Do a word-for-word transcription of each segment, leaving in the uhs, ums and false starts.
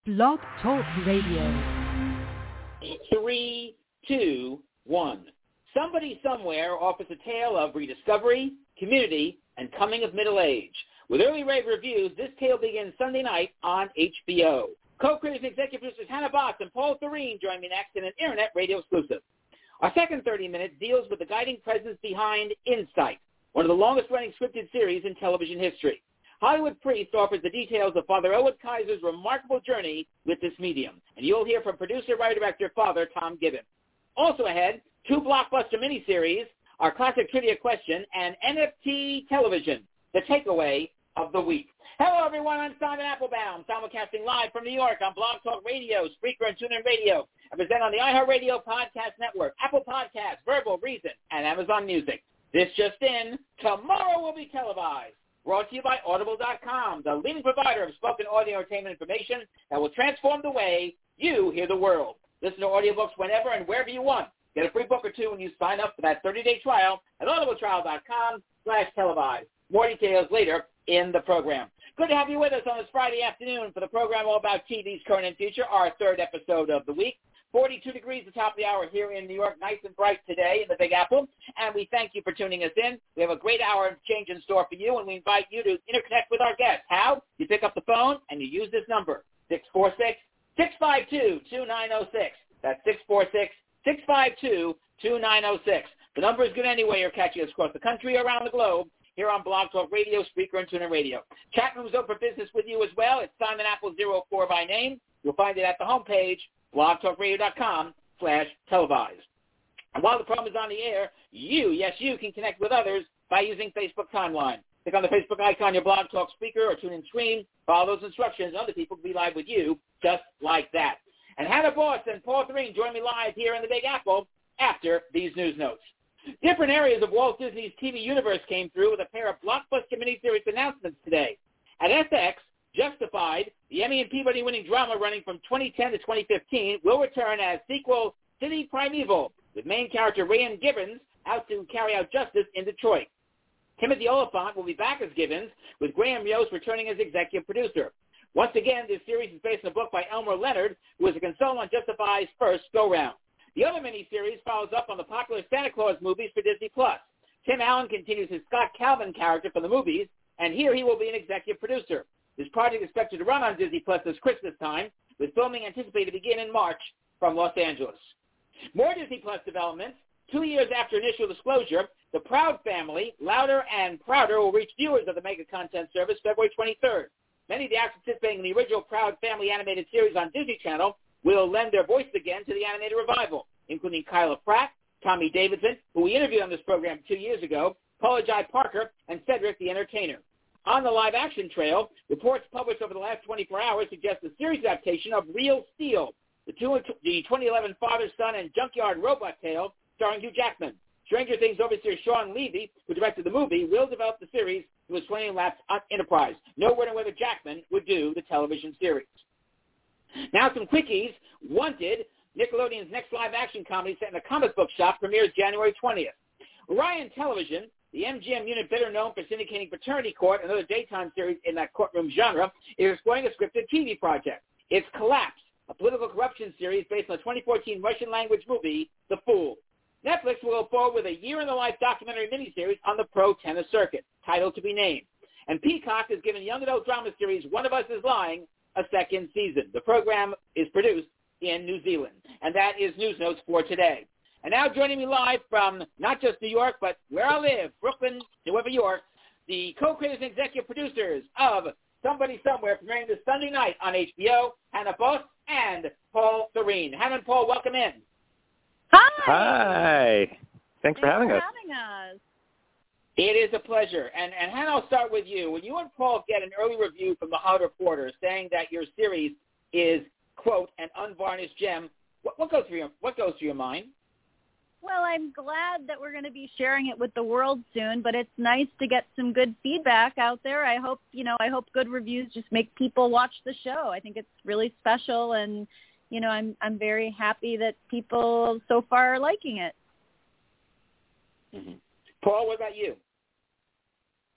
Blog Talk Radio. Three, two, one. Somebody Somewhere offers a tale of rediscovery, community, and coming of middle age. With early rave reviews, this tale begins Sunday night on H B O. Co-creators and executive producers Hannah Boss and Paul Thureen join me next in an Internet radio exclusive. Our second thirty minutes deals with the guiding presence behind Insight, one of the longest-running scripted series in television history. Hollywood Priest offers the details of Father Elwood Kaiser's remarkable journey with this medium, and you'll hear from producer, writer-director, Father Tom Gibbons. Also ahead, two blockbuster miniseries, our classic trivia question, and N F T television, the takeaway of the week. Hello, everyone. I'm Simon Applebaum, simulcasting live from New York on Blog Talk Radio, Spreaker, and TuneIn Radio. I present on the iHeartRadio Podcast Network, Apple Podcasts, Verbal, Reason, and Amazon Music. This just in, tomorrow will be televised. Brought to you by Audible dot com, the leading provider of spoken audio entertainment information that will transform the way you hear the world. Listen to audiobooks whenever and wherever you want. Get a free book or two when you sign up for that thirty-day trial at audibletrial.com slash televised. More details later in the program. Good to have you with us on this Friday afternoon for the program all about T V's current and future, our third episode of the week. forty-two degrees at the top of the hour here in New York, nice and bright today in the Big Apple, and we thank you for tuning us in. We have a great hour of change in store for you, and we invite you to interconnect with our guests. How? You pick up the phone, and you use this number, six four six, six five two, two nine zero six. That's six four six, six five two, two nine zero six. The number is good anyway. You're catching us across the country, around the globe, here on Blog Talk Radio, Spreaker, and TuneIn Radio. Chat room's open for business with you as well. It's Simon Apple zero four by name. You'll find it at the homepage, blogtalkradio.com slash televised. And while the program is on the air, you, yes, you can connect with others by using Facebook Timeline. Click on the Facebook icon, your Blog Talk speaker or TuneIn screen. Follow those instructions. Other people can be live with you just like that. And Hannah Boss and Paul Thureen join me live here in the Big Apple after these news notes. Different areas of Walt Disney's T V universe came through with a pair of blockbuster miniseries announcements today. At F X, Justified, the Emmy and Peabody-winning drama running from twenty ten to twenty fifteen, will return as sequel City Primeval, with main character Ryan Gibbons out to carry out justice in Detroit. Timothy Oliphant will be back as Gibbons, with Graham Yost returning as executive producer. Once again, this series is based on a book by Elmer Leonard, who was a consultant on Justified's first go-round. The other miniseries follows up on the popular Santa Claus movies for Disney Plus. Tim Allen continues his Scott Calvin character from the movies, and here he will be an executive producer. This project is expected to run on Disney Plus this Christmas time, with filming anticipated to begin in March from Los Angeles. More Disney Plus developments. Two years after initial disclosure, the Proud Family, Louder and Prouder, will reach viewers of the mega content service February twenty-third. Many of the actors participating in the original Proud Family animated series on Disney Channel will lend their voices again to the animated revival, including Kyla Pratt, Tommy Davidson, who we interviewed on this program two years ago, Paula Jai Parker, and Cedric the Entertainer. On the live-action trail, reports published over the last twenty-four hours suggest a series adaptation of Real Steel, the, two, the twenty eleven father-son and junkyard robot tale starring Hugh Jackman. Stranger Things overseer Sean Levy, who directed the movie, will develop the series through his twenty-lapse enterprise. No word on whether Jackman would do the television series. Now some quickies. Wanted, Nickelodeon's next live-action comedy set in a comic book shop, premieres January twentieth. Orion Television, the M G M unit better known for syndicating Paternity Court, another daytime series in that courtroom genre, is exploring a scripted T V project. It's Collapse, a political corruption series based on the twenty fourteen Russian-language movie, The Fool. Netflix will go forward with a year-in-the-life documentary miniseries on the pro tennis circuit, title to be named. And Peacock has given young adult drama series One of Us is Lying a second season. The program is produced in New Zealand. And that is News Notes for today. And now joining me live from not just New York, but where I live, Brooklyn, Nueva York, the co-creators and executive producers of Somebody Somewhere, premiering this Sunday night on H B O, Hannah Boss and Paul Thureen. Hannah and Paul, welcome in. Hi. Hi. Thanks, Thanks for having for us. having us. It is a pleasure. And, and Hannah, I'll start with you. When you and Paul get an early review from The Hollywood Reporter saying that your series is, quote, an unvarnished gem, what, what goes through your, what goes through your mind? Well, I'm glad that we're going to be sharing it with the world soon, but it's nice to get some good feedback out there. I hope, you know, I hope good reviews just make people watch the show. I think it's really special, and, you know, I'm I'm very happy that people so far are liking it. Mm-hmm. Paul, what about you?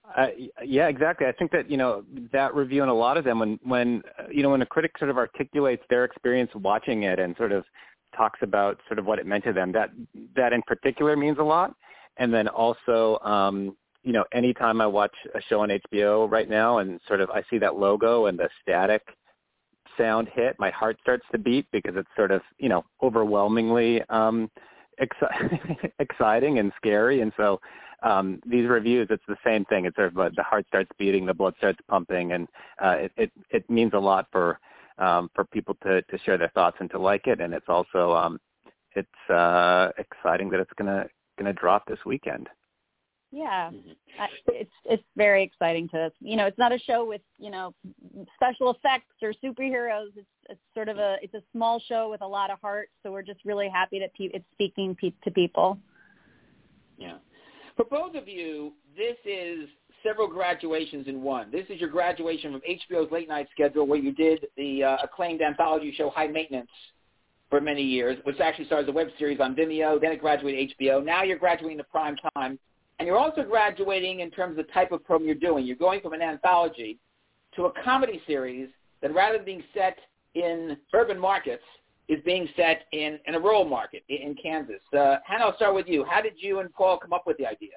Uh, yeah, exactly. I think that, you know, that review and a lot of them, when, when, you know, when a critic sort of articulates their experience watching it and sort of talks about sort of what it meant to them, that, that in particular means a lot. And then also, um, you know, anytime I watch a show on H B O right now and sort of I see that logo and the static sound hit, my heart starts to beat because it's sort of, you know, overwhelmingly um, exci- exciting and scary. And so um, these reviews, it's the same thing. It's sort of uh, the heart starts beating, the blood starts pumping, and uh, it, it, it means a lot for um, for people to, to share their thoughts and to like it. And it's also um, it's uh, exciting that it's gonna gonna drop this weekend. Yeah, I, it's it's very exciting to, you know, it's not a show with, you know, special effects or superheroes. It's it's sort of a, it's a small show with a lot of heart. So we're just really happy that pe- it's speaking pe- to people. Yeah. For both of you, this is several graduations in one. This is your graduation from H B O's late night schedule where you did the uh, acclaimed anthology show High Maintenance for many years, which actually started as a web series on Vimeo. Then it graduated to H B O. Now you're graduating to prime time. And you're also graduating in terms of the type of program you're doing. You're going from an anthology to a comedy series that, rather than being set in urban markets, is being set in, in a rural market in, in Kansas. Uh, Hannah, I'll start with you. How did you and Paul come up with the idea?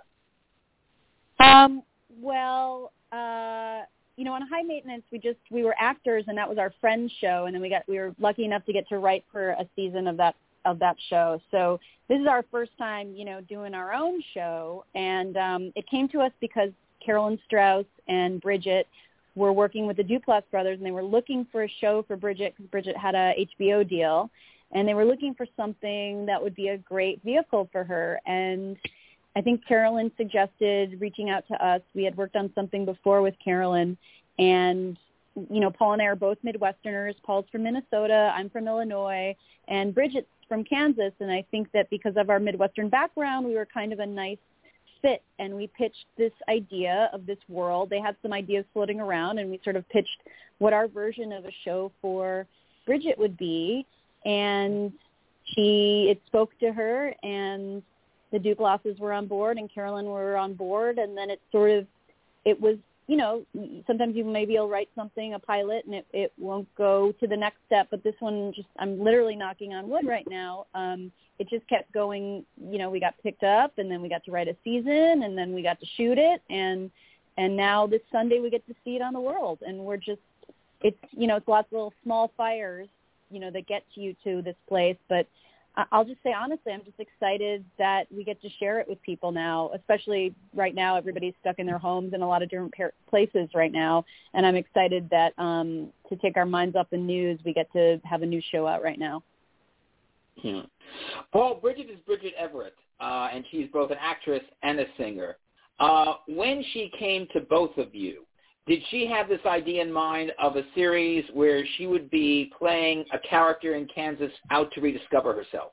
Um, well, uh, you know, on High Maintenance, we just we were actors, and that was our friend's show. And then we got we were lucky enough to get to write for a season of that of that show. So this is our first time, you know, doing our own show. And um, it came to us because Carolyn Strauss and Bridget were working with the Duplass brothers, and they were looking for a show for Bridget because Bridget had a H B O deal. And they were looking for something that would be a great vehicle for her. And I think Carolyn suggested reaching out to us. We had worked on something before with Carolyn. And you know, Paul and I are both Midwesterners. Paul's from Minnesota. I'm from Illinois. And Bridget's from Kansas. And I think that because of our Midwestern background, we were kind of a nice fit. And we pitched this idea of this world. They had some ideas floating around, and we sort of pitched what our version of a show for Bridget would be. And she, it spoke to her, and the Duplasses were on board, and Carolyn were on board. And then it sort of, it was, you know, sometimes you maybe you'll write something, a pilot, and it, it won't go to the next step. But this one, just I'm literally knocking on wood right now. Um, it just kept going. You know, we got picked up, and then we got to write a season, and then we got to shoot it, and and now this Sunday we get to see it on the world. And we're just, it's you know, it's lots of little small fires, you know, that get you to this place. But I'll just say honestly, I'm just excited that we get to share it with people now, especially right now. Everybody's stuck in their homes in a lot of different par- places right now. And I'm excited that um, to take our minds off the news, we get to have a new show out right now. Hmm. Paul, Bridget is Bridget Everett, uh, and she's both an actress and a singer. Uh, when she came to both of you, did she have this idea in mind of a series where she would be playing a character in Kansas out to rediscover herself?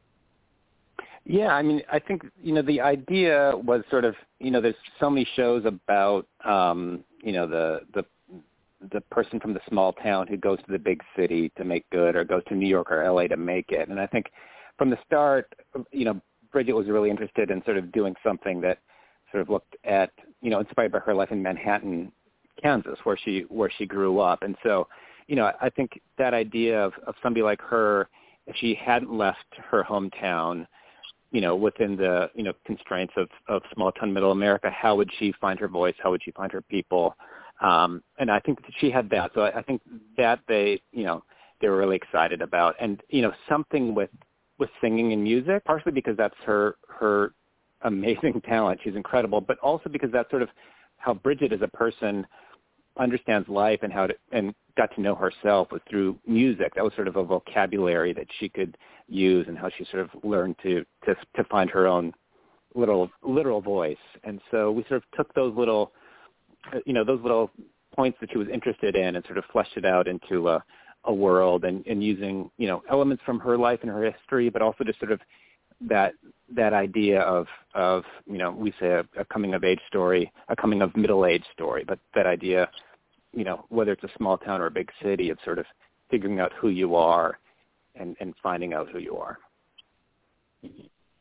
Yeah, I mean, I think, you know, the idea was sort of, you know, there's so many shows about, um, you know, the, the the person from the small town who goes to the big city to make good, or goes to New York or L A to make it. And I think from the start, you know, Bridget was really interested in sort of doing something that sort of looked at, you know, inspired by her life in Manhattan, Kansas, where she where she grew up. And so, you know, I think that idea of, of somebody like her, if she hadn't left her hometown, you know, within the, you know, constraints of, of small town middle America, how would she find her voice? How would she find her people? Um, and I think that she had that. So I, I think that they, you know, they were really excited about. And, you know, something with, with singing and music, partially because that's her, her amazing talent. She's incredible, but also because that's sort of how Bridget as a person understands life and how to, and got to know herself was through music. That was sort of a vocabulary that she could use, and how she sort of learned to, to, to find her own little literal voice. And so we sort of took those little, you know, those little points that she was interested in and sort of fleshed it out into a, a world, and, and using, you know, elements from her life and her history, but also just sort of that that idea of, of you know, we say a, a coming-of-age story, a coming-of-middle-age story, but that idea, you know, whether it's a small town or a big city, of sort of figuring out who you are and, and finding out who you are.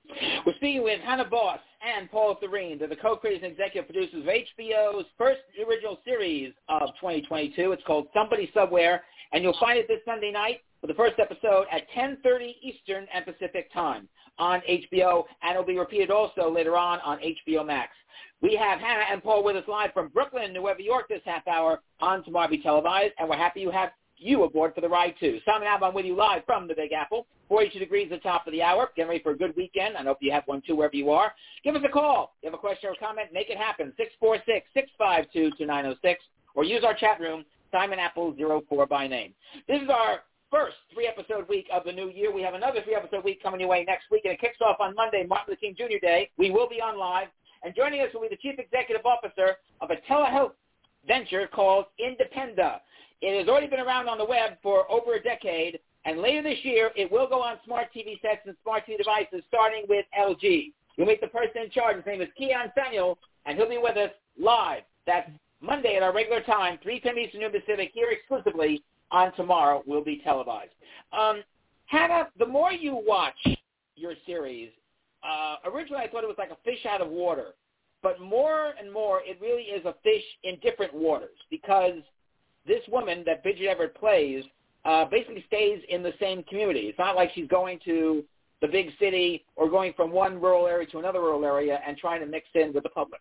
We're speaking with Hannah Boss and Paul Thureen. They're the co-creators and executive producers of H B O's first original series of twenty twenty-two. It's called Somebody Somewhere, and you'll find it this Sunday night for the first episode at ten thirty Eastern and Pacific time on H B O, and it'll be repeated also later on on H B O Max. We have Hannah and Paul with us live from Brooklyn, New York this half hour on Tomorrow Be Televised, and we're happy you have you aboard for the ride, too. Simon Alban with you live from the Big Apple. forty-two degrees at the top of the hour. Getting ready for a good weekend. I hope you have one, too, wherever you are. Give us a call. If you have a question or a comment, make it happen. six four six, six five two, two nine zero six. Or use our chat room, Simon Apple zero four by name. This is our first three-episode week of the new year. We have another three-episode week coming your way next week, and it kicks off on Monday, Martin Luther King Junior Day. We will be on live. And joining us will be the Chief Executive Officer of a telehealth venture called Independa. It has already been around on the web for over a decade, and later this year it will go on smart T V sets and smart T V devices, starting with L G. You'll meet the person in charge. His name is Keon Samuel, and he'll be with us live. That's Monday at our regular time, three p.m. Eastern, noon Pacific, here exclusively on Tomorrow Will Be Televised. Um, Hannah, the more you watch your series, uh, originally I thought it was like a fish out of water, but more and more it really is a fish in different waters, because this woman that Bridget Everett plays uh, basically stays in the same community. It's not like she's going to the big city or going from one rural area to another rural area and trying to mix in with the public.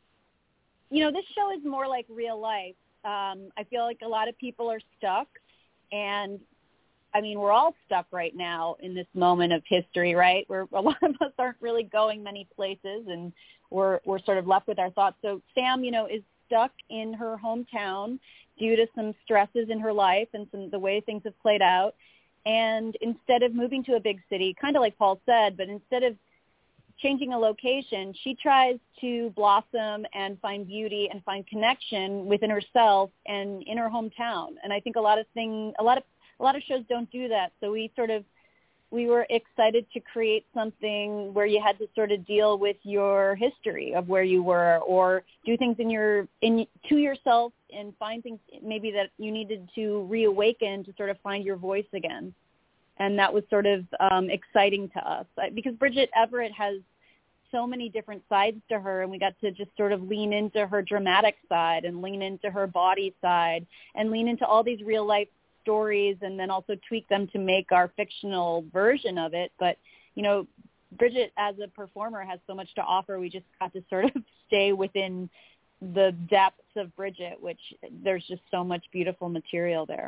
You know, this show is more like real life. Um, I feel like a lot of people are stuck, and I mean, we're all stuck right now in this moment of history, right? Where a lot of us aren't really going many places, and we're we're sort of left with our thoughts. So Sam, you know, is stuck in her hometown due to some stresses in her life and some the way things have played out. And instead of moving to a big city, kind of like Paul said, but instead of changing a location, she tries to blossom and find beauty and find connection within herself and in her hometown. And I think a lot of thing, a lot of a lot of shows don't do that. So we sort of we were excited to create something where you had to sort of deal with your history of where you were, or do things in your in to yourself and find things maybe that you needed to reawaken to sort of find your voice again. And that was sort of um, exciting to us, because Bridget Everett has so many different sides to her, and we got to just sort of lean into her dramatic side and lean into her body side and lean into all these real life stories, and then also tweak them to make our fictional version of it. But, you know, Bridget as a performer has so much to offer. We just got to sort of stay within the depths of Bridget, which there's just so much beautiful material there.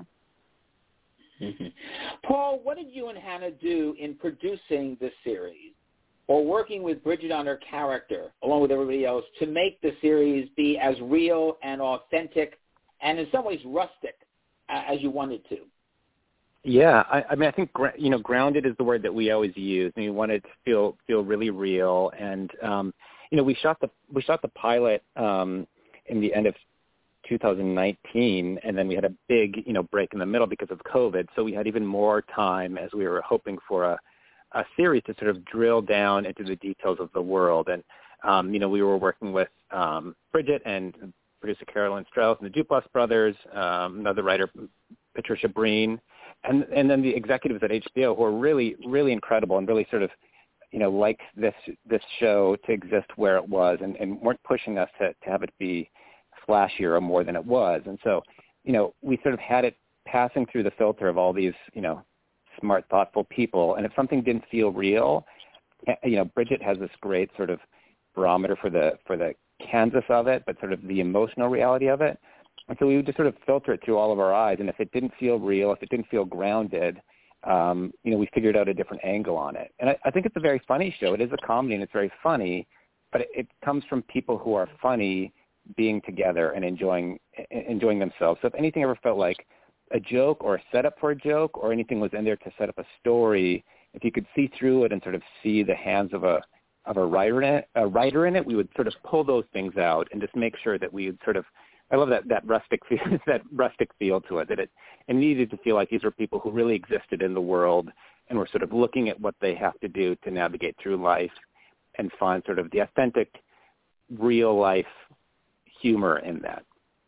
Mm-hmm. Paul, what did you and Hannah do in producing this series, or working with Bridget on her character, along with everybody else, to make the series be as real and authentic and in some ways rustic uh, as you wanted to? Yeah, I, I mean, I think you know, grounded is the word that we always use. I mean, we wanted to feel feel really real, and um, you know, we shot the we shot the pilot um, in the end of two thousand nineteen, and then we had a big, you know, break in the middle because of COVID. So we had even more time, as we were hoping for a, a series to sort of drill down into the details of the world. And um, you know, we were working with um, Bridget and producer Carolyn Strauss and the Duplass brothers, um, another writer, Patricia Breen, and and then the executives at H B O, who are really, really incredible and really sort of, you know, liked this this show to exist where it was, and, and weren't pushing us to, to have it be flashier or more than it was. And so, you know, we sort of had it passing through the filter of all these, you know, smart, thoughtful people. And if something didn't feel real, you know, Bridget has this great sort of barometer for the for the Kansas of it, but sort of the emotional reality of it. And so we would just sort of filter it through all of our eyes. And if it didn't feel real, if it didn't feel grounded, um, you know, we figured out a different angle on it. And I, I think it's a very funny show. It is a comedy and it's very funny, but it, it comes from people who are funny being together and enjoying enjoying themselves. So if anything ever felt like a joke or a setup for a joke, or anything was in there to set up a story, if you could see through it and sort of see the hands of a of a writer in it, a writer in it, we would sort of pull those things out and just make sure that we would sort of, I love that that rustic feel, that rustic feel to it, that it, it needed to feel like these were people who really existed in the world and were sort of looking at what they have to do to navigate through life and find sort of the authentic, real life humor in that.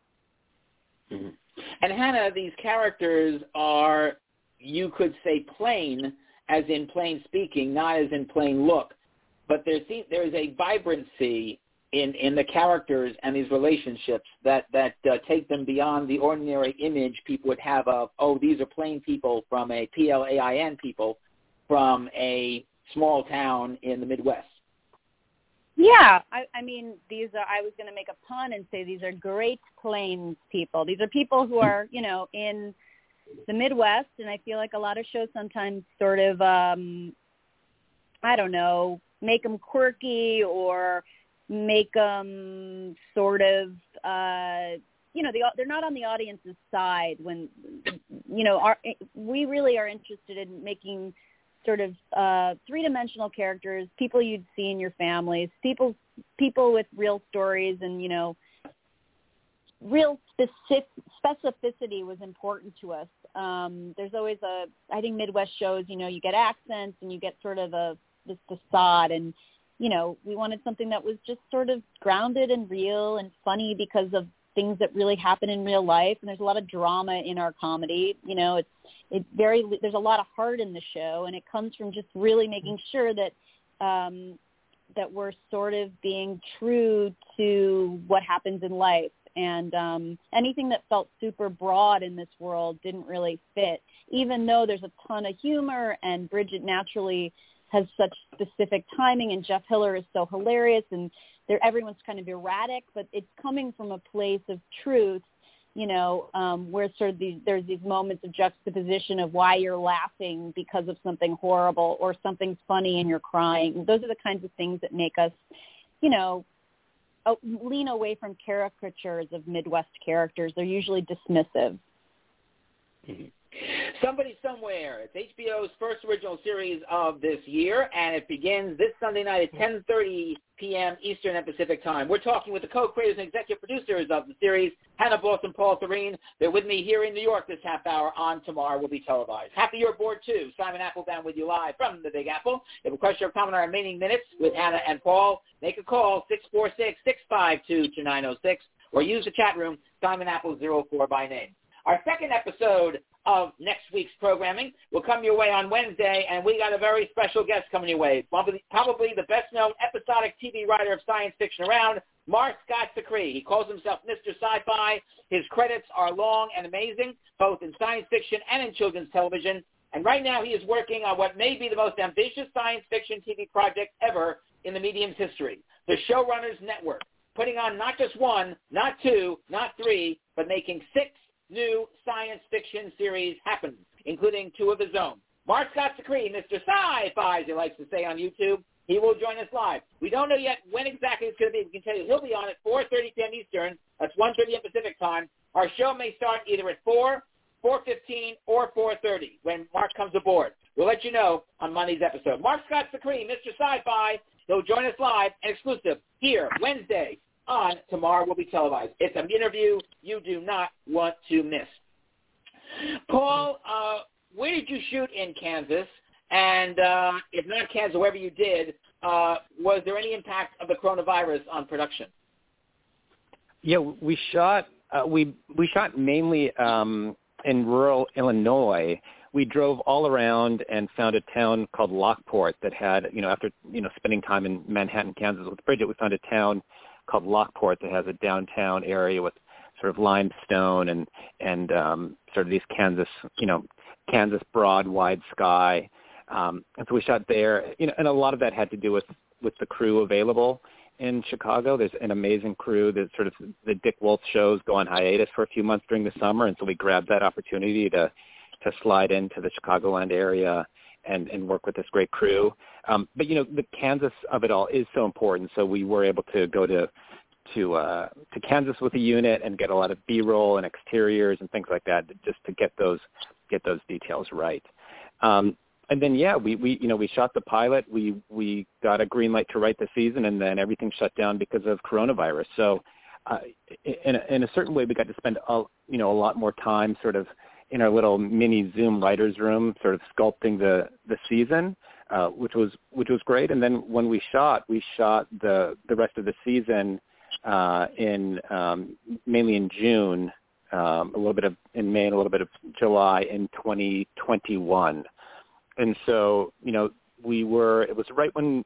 Mm-hmm. And Hannah, these characters are, you could say, plain, as in plain speaking, not as in plain look. but there seems there is a vibrancy in, in the characters and these relationships that that uh, take them beyond the ordinary image people would have of, oh, these are plain people from a P L A I N people from a small town in the Midwest. Yeah, I, I mean, these are, I was going to make a pun and say these are Great Plains people. These are people who are, you know, in the Midwest, and I feel like a lot of shows sometimes sort of, um, I don't know, make them quirky or make them sort of, uh, you know, the, they're not on the audience's side when, you know, our, we really are interested in making sort of uh, three-dimensional characters, people you'd see in your families, people people with real stories, and, you know, real specific, specificity was important to us. Um, there's always a, I think Midwest shows, you know, you get accents and you get sort of a this facade, and, you know, we wanted something that was just sort of grounded and real and funny because of things that really happen in real life. And there's a lot of drama in our comedy. You know, it's it very there's a lot of heart in the show, and it comes from just really making sure that um, that we're sort of being true to what happens in life. And um, anything that felt super broad in this world didn't really fit, even though there's a ton of humor, and Bridget naturally has such specific timing, and Jeff Hiller is so hilarious, and they're, everyone's kind of erratic, but it's coming from a place of truth, you know, um, where sort of these, there's these moments of juxtaposition of why you're laughing because of something horrible or something's funny and you're crying. Those are the kinds of things that make us, you know, lean away from caricatures of Midwest characters. They're usually dismissive. Mm-hmm. Somebody Somewhere. It's H B O's first original series of this year, and it begins this Sunday night at ten thirty p.m. Eastern and Pacific time. We're talking with the co-creators and executive producers of the series, Hannah Boss and Paul Thurene. They're with me here in New York this half hour on Tomorrow Will Be Televised. Happy you're aboard, too. Simon Applebaum with you live from the Big Apple. If you have a question or comment on our remaining minutes with Hannah and Paul, make a call, six four six, six five two, two nine zero six, or use the chat room, Simon Apple zero four by name. Our second episode of next week's programming will come your way on Wednesday, and we got a very special guest coming your way, probably, probably the best-known episodic T V writer of science fiction around, Mark Scott Zicree. He calls himself Mister Sci-Fi. His credits are long and amazing, both in science fiction and in children's television, and right now he is working on what may be the most ambitious science fiction T V project ever in the medium's history, the Showrunners Network, putting on not just one, not two, not three, but making six new science fiction series happen, including two of his own. Mark Scott Zicree, Mister Sci-Fi, as he likes to say on YouTube, he will join us live. We don't know yet when exactly it's going to be. We can tell you he'll be on at four thirty p.m. Eastern. That's one thirty p.m. Pacific time. Our show may start either at four, four fifteen, or four thirty when Mark comes aboard. We'll let you know on Monday's episode. Mark Scott Zicree, Mister Sci-Fi, he'll join us live and exclusive here Wednesday on Tomorrow Will Be Televised. It's an interview you do not want to miss. Paul, uh, where did you shoot in Kansas? And uh, if not Kansas, wherever you did, uh, was there any impact of the coronavirus on production? Yeah, we shot uh, we we shot mainly um, in rural Illinois. We drove all around and found a town called Lockport that had, you know, after you know spending time in Manhattan, Kansas with Bridget, we found a town called Lockport that has a downtown area with sort of limestone and and um, sort of these Kansas, you know, Kansas broad, wide sky. Um, and so we shot there, you know, and a lot of that had to do with, with the crew available in Chicago. There's an amazing crew that sort of the Dick Wolf shows go on hiatus for a few months during the summer, and so we grabbed that opportunity to to slide into the Chicagoland area and, and work with this great crew. Um, but, you know, the Kansas of it all is so important. So we were able to go to to uh, to Kansas with a unit and get a lot of B-roll and exteriors and things like that just to get those get those details right. Um, and then, yeah, we, we, you know, we shot the pilot. We, we got a green light to write the season, and then everything shut down because of coronavirus. So uh, in, a, in a certain way, we got to spend, a, you know, a lot more time sort of in our little mini Zoom writer's room, sort of sculpting the, the season, uh, which was which was great. And then when we shot, we shot the, the rest of the season uh, in um, mainly in June, um, a little bit of in May, and a little bit of July in twenty twenty-one. And so, you know, we were, it was right when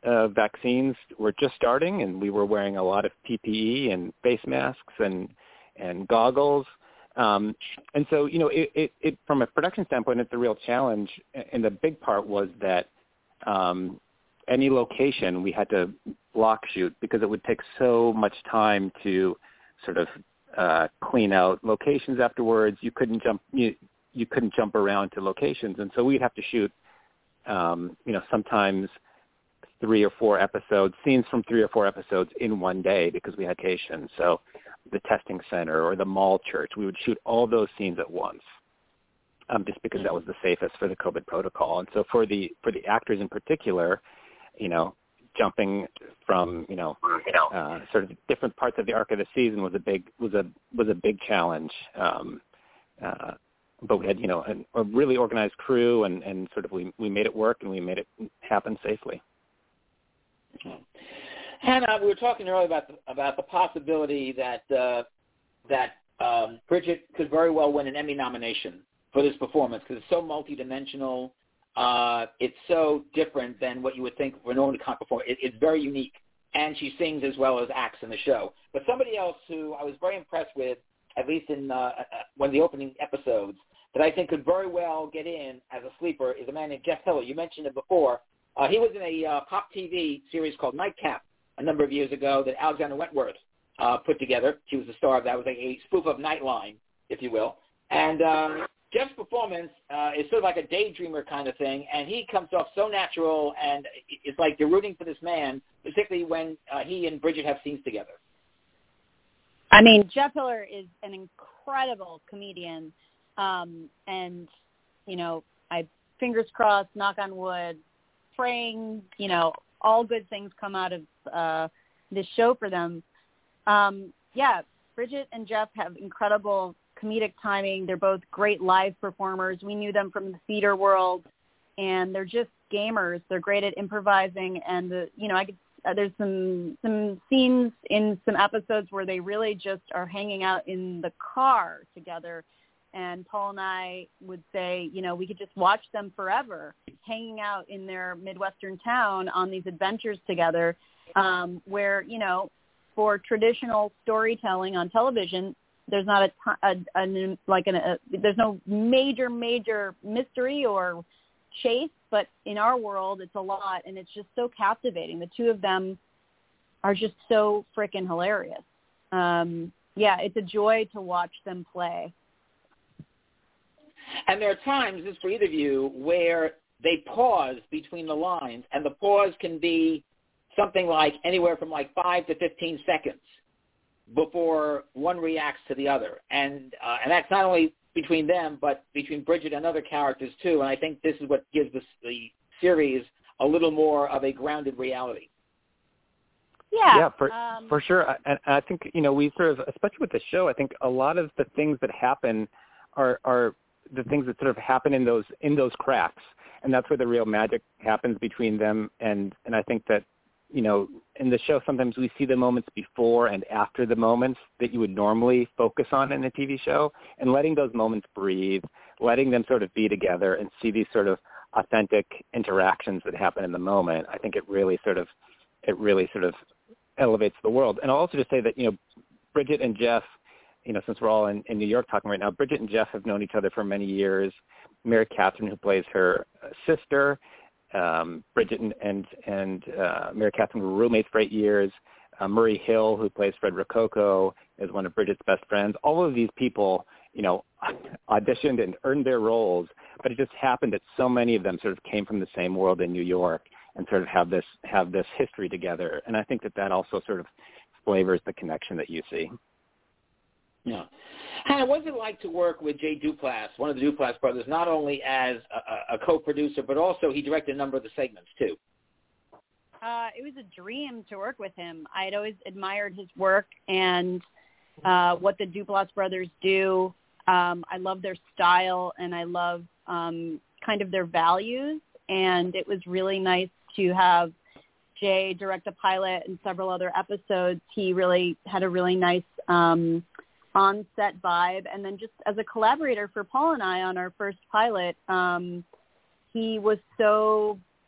uh, vaccines were just starting, and we were wearing a lot of P P E and face masks and and goggles. Um, and so, you know, it, it, it, from a production standpoint, it's a real challenge. And the big part was that um, any location we had to block shoot because it would take so much time to sort of uh, clean out locations afterwards. You couldn't jump, you, you couldn't jump around to locations. And so we'd have to shoot, um, you know, sometimes three or four episodes, scenes from three or four episodes in one day because we had locations. So the testing center or the mall church, we would shoot all those scenes at once, um, just because that was the safest for the COVID protocol. And so for the for the actors in particular, you know, jumping from you know uh, sort of different parts of the arc of the season was a big was a was a big challenge. Um, uh, but we had you know a, a really organized crew, and, and sort of we we made it work and we made it happen safely. Hannah, we were talking earlier about the, about the possibility that uh, that um, Bridget could very well win an Emmy nomination for this performance because it's so multidimensional. Uh, it's so different than what you would think for an ordinary performance. It, it's very unique, and she sings as well as acts in the show. But somebody else who I was very impressed with, at least in uh, one of the opening episodes, that I think could very well get in as a sleeper is a man named Jeff Hiller. You mentioned it before. Uh, he was in a uh, Pop T V series called Nightcap a number of years ago that Alexander Wentworth uh, put together. She was the star of that. It was like a spoof of Nightline, if you will. And um, Jeff's performance uh, is sort of like a daydreamer kind of thing, and he comes off so natural, and it's like you're rooting for this man, particularly when uh, he and Bridget have scenes together. I mean, Jeff Hiller is an incredible comedian, um, and, you know, I fingers crossed, knock on wood, praying, you know, all good things come out of uh, this show for them. Um, yeah, Bridget and Jeff have incredible comedic timing. They're both great live performers. We knew them from the theater world, and they're just gamers. They're great at improvising, and the, you know, I could, uh, there's some some scenes in some episodes where they really just are hanging out in the car together. And Paul and I would say, you know, we could just watch them forever hanging out in their Midwestern town on these adventures together, um, where, you know, for traditional storytelling on television, there's not a, a, a like an, a, there's no major, major mystery or chase, but in our world, it's a lot, and it's just so captivating. The two of them are just so freaking hilarious. Um, yeah, it's a joy to watch them play. And there are times, this for either of you, where they pause between the lines, and the pause can be something like anywhere from like five to fifteen seconds before one reacts to the other. And uh, and that's not only between them, but between Bridget and other characters too. And I think this is what gives the, the series a little more of a grounded reality. Yeah, yeah, for um, for sure. And I think, you know, we sort of, especially with the show, I think a lot of the things that happen are are the things that sort of happen in those in those cracks, and that's where the real magic happens between them. And and I think that, you know, in the show sometimes we see the moments before and after the moments that you would normally focus on in a T V show, and letting those moments breathe, letting them sort of be together and see these sort of authentic interactions that happen in the moment. I think it really sort of it really sort of elevates the world. And I'll also just say that, you know, Bridget and Jeff, you know, since we're all in, in New York talking right now, Bridget and Jeff have known each other for many years. Mary Catherine, who plays her sister, um, Bridget and and, and uh, Mary Catherine were roommates for eight years. Uh, Murray Hill, who plays Fred Rococo, is one of Bridget's best friends. All of these people, you know, auditioned and earned their roles, but it just happened that so many of them sort of came from the same world in New York and sort of have this have this history together. And I think that that also sort of flavors the connection that you see. Yeah. Hannah, what was it like to work with Jay Duplass, one of the Duplass brothers, not only as a, a co-producer, but also he directed a number of the segments, too? Uh, it was a dream to work with him. I had always admired his work and uh, what the Duplass brothers do. Um, I love their style, and I love um, kind of their values, and it was really nice to have Jay direct a pilot and several other episodes. He really had a really nice um, on-set vibe. And then just as a collaborator for Paul and I on our first pilot, um, he was so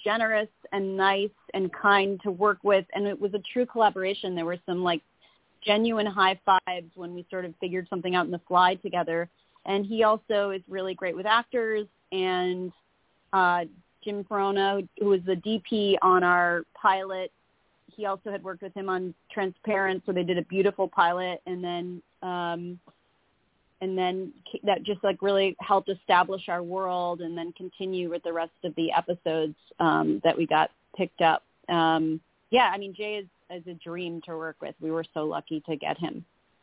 generous and nice and kind to work with, and it was a true collaboration. There were some like genuine high fives when we sort of figured something out in the fly together. And he also is really great with actors, and uh, Jim Ferrona, who was the D P on our pilot, he also had worked with him on Transparent, so they did a beautiful pilot, and then um, and then that just like really helped establish our world, and then continue with the rest of the episodes um, that we got picked up. Um, yeah, I mean, Jay is, is a dream to work with. We were so lucky to get him.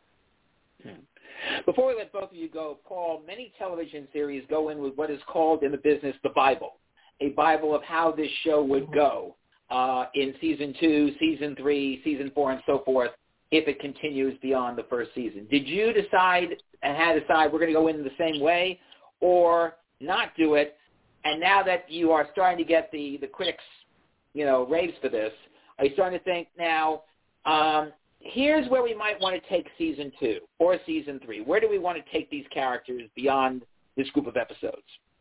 Before we let both of you go, Paul, many television series go in with what is called in the business the Bible, a Bible of how this show would go uh, in season two, season three, season four, and so forth, if it continues beyond the first season. Did you decide and had to decide we're going to go in the same way or not do it? And now that you are starting to get the, the critics, you know, raves for this, are you starting to think now, um, here's where we might want to take season two or season three. Where do we want to take these characters beyond this group of episodes?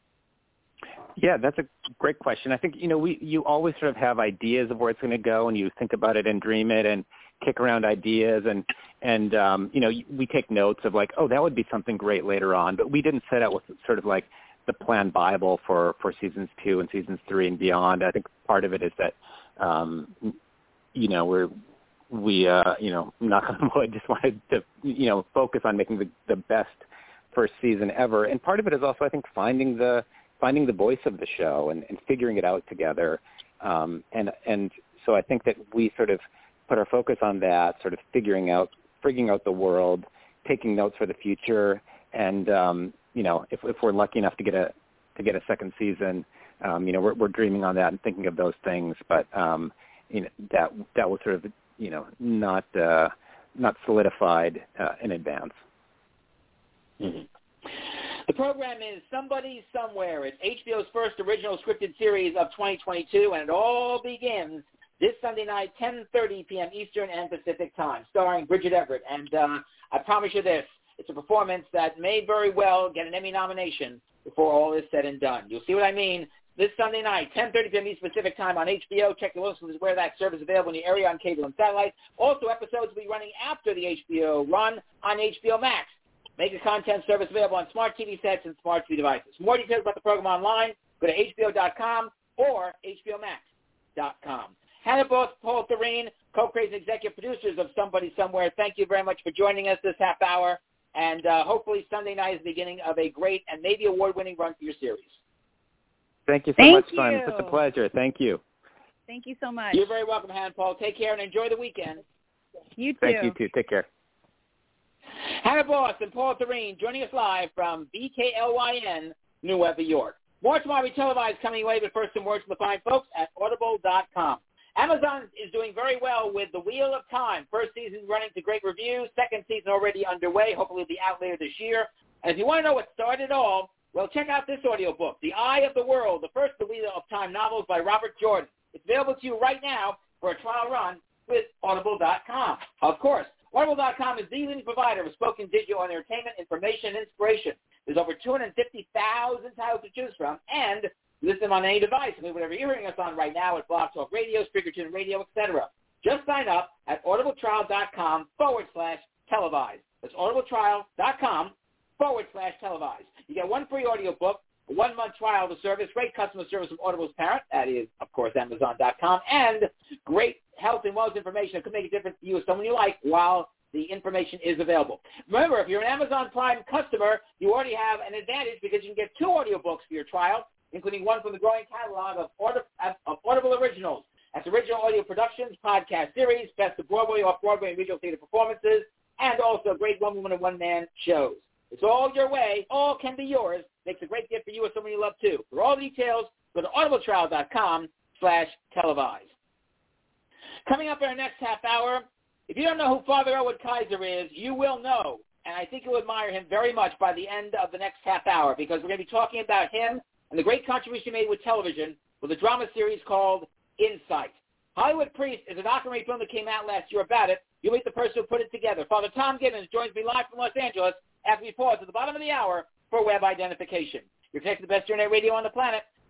Yeah, that's a great question. I think, you know, we you always sort of have ideas of where it's going to go, and you think about it and dream it and kick around ideas. And, and um, you know, we take notes of like, oh, that would be something great later on. But we didn't set out with sort of like the planned Bible for, for seasons two and seasons three and beyond. I think part of it is that, um, you know, we're, we, uh, you know, knock on wood, just wanted to, you know, focus on making the, the best first season ever. And part of it is also, I think, finding the finding the voice of the show and, and figuring it out together. Um, and and so I think that we sort of put our focus on that, sort of figuring out figuring out the world, taking notes for the future, and um, you know, if, if we're lucky enough to get a to get a second season, um, you know, we're, we're dreaming on that and thinking of those things. But um, you know, that that was sort of, you know, not uh, not solidified uh, in advance. Mm-hmm. The program is Somebody Somewhere. It's H B O's first original scripted series of twenty twenty-two, and it all begins this Sunday night, ten thirty p.m. Eastern and Pacific time, starring Bridget Everett. And uh, I promise you this, it's a performance that may very well get an Emmy nomination before all is said and done. You'll see what I mean. This Sunday night, ten thirty p.m. Eastern Pacific time on H B O. Check the list where that service is available in the area on cable and satellite. Also, episodes will be running after the H B O run on H B O Max. Make the content service available on smart T V sets and smart T V devices. For more details about the program online, go to H B O dot com or H B O Max dot com. Hannah Boss, Paul Thurene, co-creators and executive producers of Somebody Somewhere, thank you very much for joining us this half hour. And uh, hopefully Sunday night is the beginning of a great and maybe award-winning run for your series. Thank you so Thank much, you. Simon. It's a pleasure. Thank you. Thank you so much. You're very welcome, Hannah and Paul. Take care and enjoy the weekend. You too. Thank you, too. Take care. Hannah Boss and Paul Thurene joining us live from B K L Y N, New Webber, York. More tomorrow will be televised coming away, but first some words from the fine folks at audible dot com. Amazon is doing very well with The Wheel of Time. First season running to great reviews. Second season already underway. Hopefully it'll be out later this year. And if you want to know what started it all, well, check out this audiobook, The Eye of the World, the first The Wheel of Time novels by Robert Jordan. It's available to you right now for a trial run with audible dot com. Of course, audible dot com is the leading provider of spoken digital entertainment, information, and inspiration. There's over two hundred fifty thousand titles to choose from, and listen on any device, I mean, whatever you're hearing us on right now at Blog Talk Radio, Spreaker Radio, et cetera. Just sign up at audibletrial.com forward slash televised. That's audibletrial.com forward slash televised. You get one free audiobook, a one-month trial of the service, great customer service from Audible's parent, that is, of course, amazon dot com, and great health and wellness information that could make a difference to you or someone you like while the information is available. Remember, if you're an Amazon Prime customer, you already have an advantage because you can get two audiobooks for your trial, including one from the growing catalog of, Audib- of Audible Originals. That's original audio productions, podcast series, best of Broadway, off-Broadway, and regional theater performances, and also great one-woman and one-man shows. It's all your way. All can be yours. Makes a great gift for you or someone you love, too. For all details, go to audibletrial.com slash televised. Coming up in our next half hour, if you don't know who Father Elwood Kaiser is, you will know, and I think you'll admire him very much by the end of the next half hour, because we're going to be talking about him and the great contribution he made with television with a drama series called Insight. Hollywood Priest is a documentary film that came out last year about it. You'll meet the person who put it together. Father Tom Gibbons joins me live from Los Angeles after we pause at the bottom of the hour for web identification. You're connected to the best internet radio on the planet.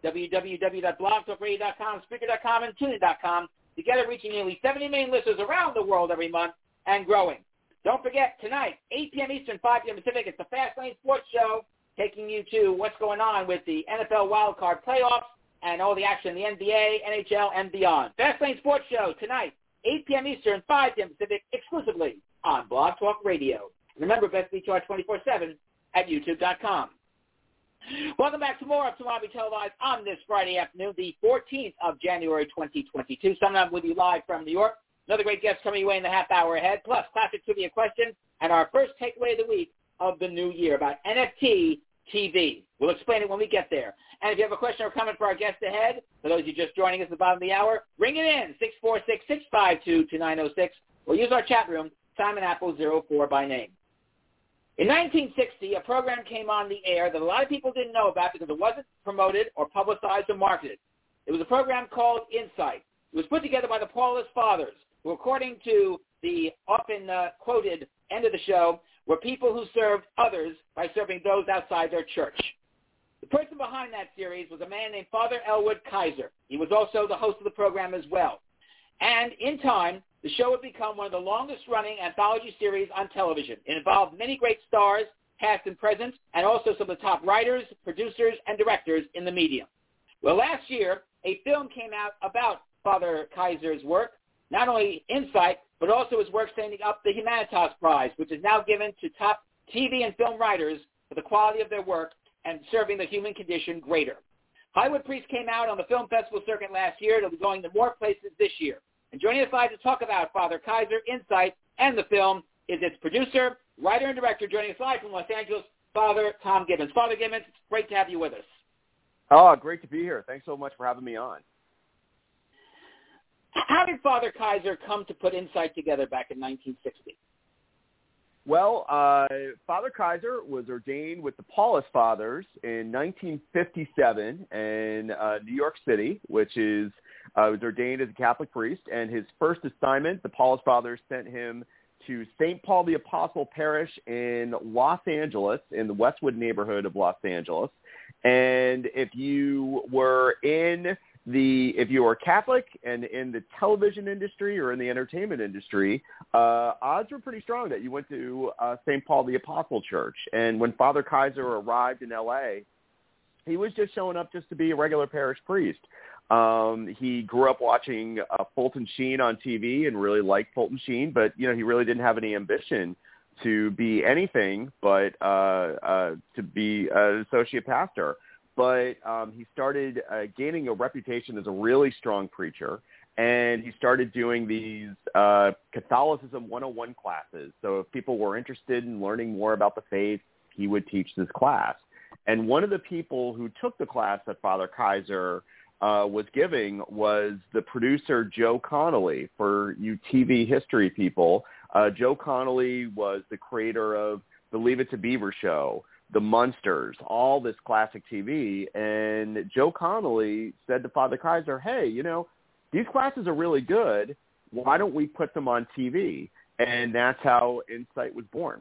w w w dot blog talk radio dot com, Spreaker dot com, and TuneIn dot com, together reaching nearly seventy million listeners around the world every month and growing. Don't forget, tonight, eight p.m. Eastern, five p.m. Pacific, it's the Fast Lane Sports Show, taking you to what's going on with the N F L wildcard playoffs and all the action in the N B A, N H L, and beyond. Fast Lane Sports Show, tonight, eight p.m. Eastern, five p.m. Pacific, exclusively on Blog Talk Radio. Remember, best be charged twenty-four seven at youtube dot com. Welcome back to more of Tomorrow Televised on this Friday afternoon, the fourteenth of January, twenty twenty-two. Sometime with you live from New York. Another great guest coming your way in the half hour ahead, plus classic trivia question and our first takeaway of the week of the new year about N F T T V. We'll explain it when we get there. And if you have a question or comment for our guest ahead, for those of you just joining us at the bottom of the hour, ring it in, six four six, six five two, two nine zero six, or use our chat room, Simon Apple zero four by name. In nineteen sixty, a program came on the air that a lot of people didn't know about because it wasn't promoted or publicized or marketed. It was a program called Insight. It was put together by the Paulist Fathers, who, according to the often uh, quoted end of the show, were people who served others by serving those outside their church. The person behind that series was a man named Father Elwood Kaiser. He was also the host of the program as well. And in time, the show would become one of the longest-running anthology series on television. It involved many great stars, past and present, and also some of the top writers, producers, and directors in the medium. Well, last year, a film came out about Father Kaiser's work, not only Insight, but also his work standing up the Humanitas Prize, which is now given to top T V and film writers for the quality of their work and serving the human condition greater. Hollywood Priest came out on the film festival circuit last year. It'll be going to more places this year. And joining us live to talk about Father Kaiser, Insight, and the film is its producer, writer, and director, joining us live from Los Angeles, Father Tom Gibbons. Father Gibbons, it's great to have you with us. Oh, great to be here. Thanks so much for having me on. How did Father Kaiser come to put Insight together back in nineteen sixty? Well, uh, Father Kaiser was ordained with the Paulist Fathers in nineteen fifty-seven in uh, New York City, which is uh, was ordained as a Catholic priest. And his first assignment, the Paulist Fathers sent him to Saint Paul the Apostle Parish in Los Angeles, in the Westwood neighborhood of Los Angeles. And if you were in The if you were Catholic and in the television industry or in the entertainment industry, uh, odds were pretty strong that you went to uh, Saint Paul the Apostle Church. And when Father Kaiser arrived in L A, he was just showing up just to be a regular parish priest. Um, he grew up watching uh, Fulton Sheen on T V and really liked Fulton Sheen, but you know he really didn't have any ambition to be anything but uh, uh, to be an associate pastor. But um, he started uh, gaining a reputation as a really strong preacher, and he started doing these uh, Catholicism one oh one classes. So if people were interested in learning more about the faith, he would teach this class. And one of the people who took the class that Father Kaiser uh, was giving was the producer Joe Connolly. For you T V history people, uh, Joe Connolly was the creator of the Leave It to Beaver show, The Munsters, all this classic T V. And Joe Connolly said to Father Kaiser, hey, you know, these classes are really good. Why don't we put them on T V? And that's how Insight was born.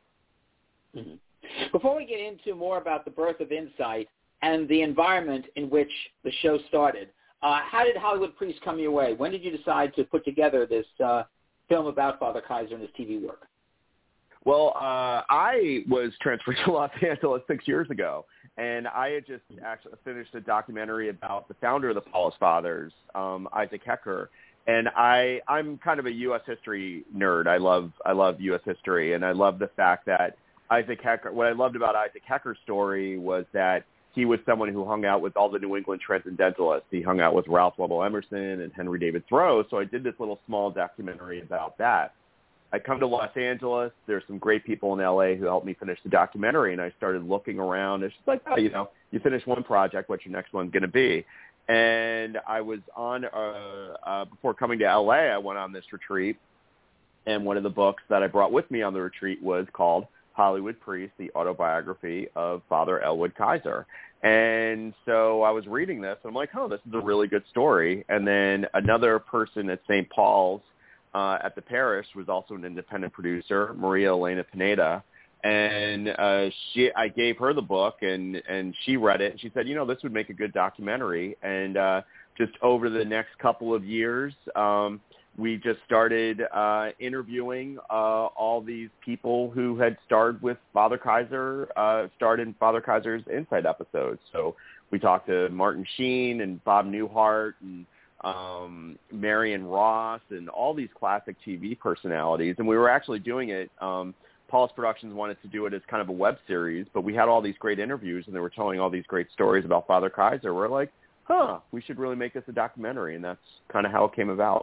Mm-hmm. Before we get into more about the birth of Insight and the environment in which the show started, uh, how did Hollywood Priest come your way? When did you decide to put together this uh, film about Father Kaiser and his T V work? Well, uh, I was transferred to Los Angeles six years ago, and I had just actually finished a documentary about the founder of the Paulist Fathers, um, Isaac Hecker. And I, I'm kind of a U S history nerd. I love, I love U S history, and I love the fact that Isaac Hecker. What I loved about Isaac Hecker's story was that he was someone who hung out with all the New England transcendentalists. He hung out with Ralph Waldo Emerson and Henry David Thoreau. So I did this little small documentary about that. I come to Los Angeles. There's some great people in L A who helped me finish the documentary, and I started looking around. It's just like, oh, you know, you finish one project, what's your next one going to be? And I was on, uh, uh, before coming to L A, I went on this retreat, and one of the books that I brought with me on the retreat was called Hollywood Priest, the autobiography of Father Elwood Kaiser. And so I was reading this, and I'm like, oh, this is a really good story. And then another person at Saint Paul's, Uh, at the parish was also an independent producer, Maria Elena Pineda, And uh, she, I gave her the book, and, and she read it, and she said, you know, this would make a good documentary. And uh, just over the next couple of years, um, we just started uh, interviewing uh, all these people who had starred with Father Kaiser, uh, starred in Father Kaiser's Insight episodes. So we talked to Martin Sheen and Bob Newhart and um, Marion Ross and all these classic T V personalities. And we were actually doing it. Um, Paulus Productions wanted to do it as kind of a web series, but we had all these great interviews, and they were telling all these great stories about Father Kaiser. We're like, huh, we should really make this a documentary, and that's kind of how it came about.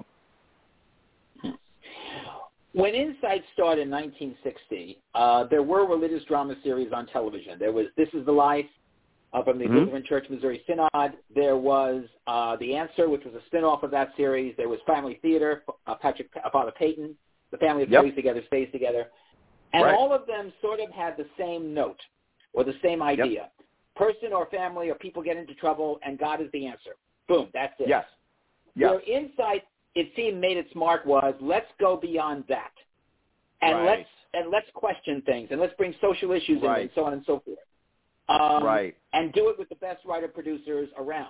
When Insight started in nineteen sixty, uh, there were religious drama series on television. There was This Is the Life uh, from the mm-hmm. Lutheran Church Missouri Synod. There was uh, The Answer, which was a spinoff of that series. There was Family Theater, uh, Patrick, uh, Father Peyton, The Family of yep. Prays Together, Stays Together. And right. all of them sort of had the same note or the same idea. Yep. Person or family or people get into trouble, and God is the answer. Boom, that's it. Yes. Yes. Where Insight, it seemed, made its mark was, let's go beyond that. And right. let's and let's question things, and let's bring social issues right. in, and so on and so forth. Um, right. And do it with the best writer-producers around.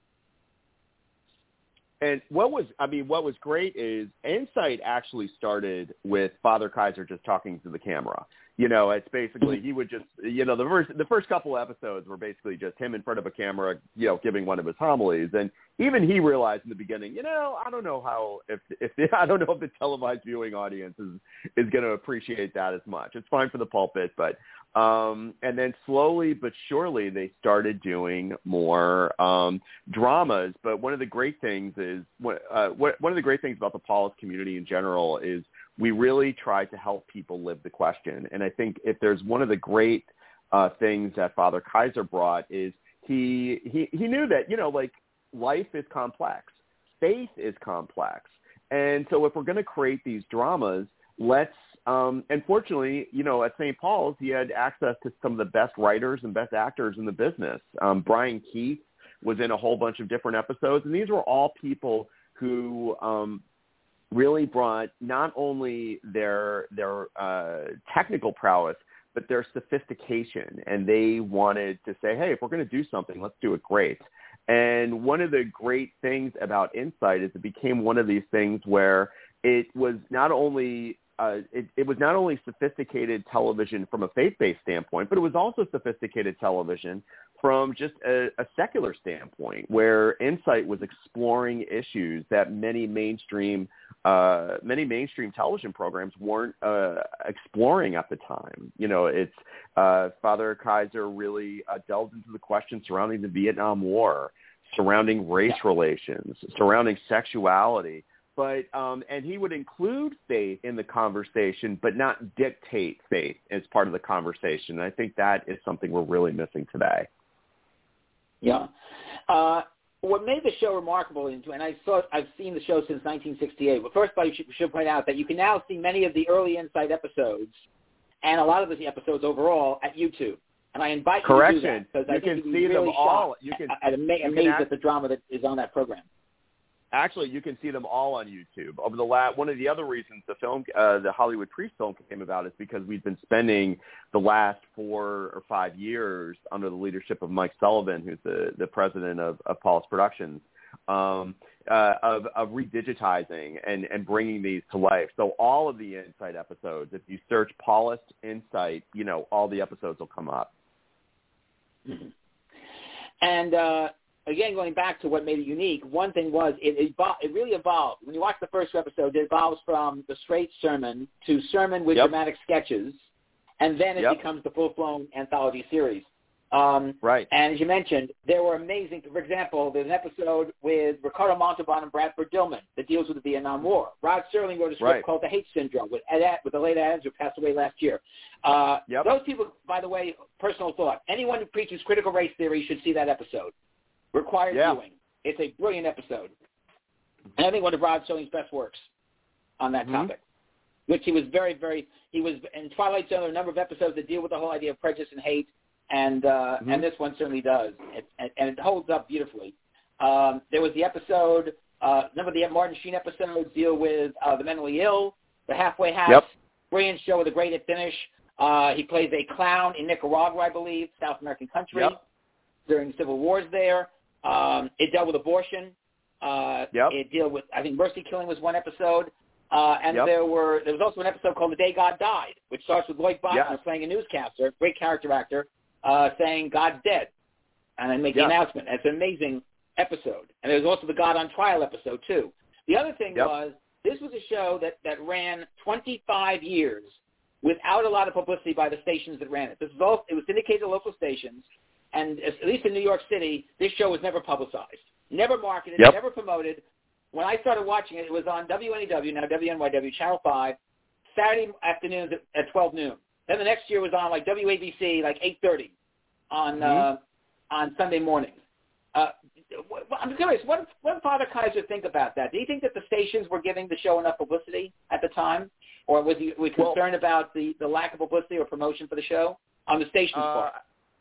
And what was, I mean, what was great is Insight actually started with Father Kaiser just talking to the camera. You know, it's basically, he would just, you know, the first, the first couple of episodes were basically just him in front of a camera, you know, giving one of his homilies. And even he realized in the beginning, you know, I don't know how, if, if the, I don't know if the televised viewing audience is, is going to appreciate that as much. It's fine for the pulpit, but, um, and then slowly but surely they started doing more, um, dramas. But one of the great things is, uh, one of the great things about the Paulus community in general is we really try to help people live the question. And I think if there's one of the great uh, things that Father Kaiser brought is he, he, he knew that, you know, like life is complex. Faith is complex. And so if we're going to create these dramas, let's, um, and fortunately, you know, at Saint Paul's, he had access to some of the best writers and best actors in the business. Um, Brian Keith was in a whole bunch of different episodes. And these were all people who, um, really brought not only their their uh, technical prowess, but their sophistication. And they wanted to say, hey, if we're going to do something, let's do it great. And one of the great things about Insight is it became one of these things where it was not only uh, it, it was not only sophisticated television from a faith-based standpoint, but it was also sophisticated television from just a, a secular standpoint, where Insight was exploring issues that many mainstream uh, many mainstream television programs weren't uh, exploring at the time. You know, it's uh, Father Kaiser really uh, delved into the questions surrounding the Vietnam War, surrounding race yeah. relations, surrounding sexuality. But um, and he would include faith in the conversation, but not dictate faith as part of the conversation. And I think that is something we're really missing today. Yeah. Uh, what made the show remarkable, and I saw, I've seen the show since nineteen sixty-eight. But first, I should, should point out that you can now see many of the early Insight episodes and a lot of the episodes overall at YouTube. And I invite Correction. you to do that because I you think can you'd be see really them all. shocked You can, at, at ama- you amazed can at the drama that is on that program. Actually, you can see them all on YouTube. Over the last, one of the other reasons the film, uh, the Hollywood Priest film came about is because we've been spending the last four or five years under the leadership of Mike Sullivan, who's the, the president of, of Paulus Productions, um, uh, of, of redigitizing and, and bringing these to life. So all of the Insight episodes, if you search Paulus Insight, you know, all the episodes will come up. Mm-hmm. And, uh, again, going back to what made it unique, one thing was it, evol- it really evolved. When you watch the first episode, it evolves from the straight sermon to sermon with yep. dramatic sketches, and then it yep. becomes the full-blown anthology series. Um, right. And as you mentioned, there were amazing, for example, there's an episode with Ricardo Montalban and Bradford Dillman that deals with the Vietnam War. Rod Serling wrote a script right. called The Hate Syndrome with, Ed, with the late Adams, who passed away last year. Uh, yep. Those people, by the way, personal thought, anyone who preaches critical race theory should see that episode. Required yeah. viewing. It's a brilliant episode. And I think one of Rod Serling's best works on that mm-hmm. topic, which he was very, very, he was, in Twilight Zone, there are a number of episodes that deal with the whole idea of prejudice and hate, and uh, mm-hmm. and this one certainly does, it, and, and it holds up beautifully. Um, there was the episode, uh, a number of the Martin Sheen episodes deal with uh, the mentally ill, the Halfway House, yep. brilliant show with a great finish. Uh, he plays a clown in Nicaragua, I believe, South American country, yep. during civil wars there. Um, it dealt with abortion. Uh, yep. It dealt with, I think, mercy killing was one episode. Uh, and yep. there were there was also an episode called The Day God Died, which starts with Lloyd Bachner yes. playing a newscaster, great character actor, uh, saying God's dead, and then make yes. the announcement. It's an amazing episode. And there was also the God on Trial episode, too. The other thing yep. was this was a show that, that ran twenty-five years without a lot of publicity by the stations that ran it. This was all, it was syndicated to local stations, and at least in New York City, this show was never publicized, never marketed, yep. never promoted. When I started watching it, it was on W N E W, now W N Y W, Channel five, Saturday afternoons at, at twelve noon. Then the next year was on like W A B C, like eight thirty on mm-hmm. uh, on Sunday mornings. Uh, I'm curious, what, what did Father Kaiser think about that? Do you think that the stations were giving the show enough publicity at the time? Or was he, were you concerned well, about the, the lack of publicity or promotion for the show on the station's uh, part?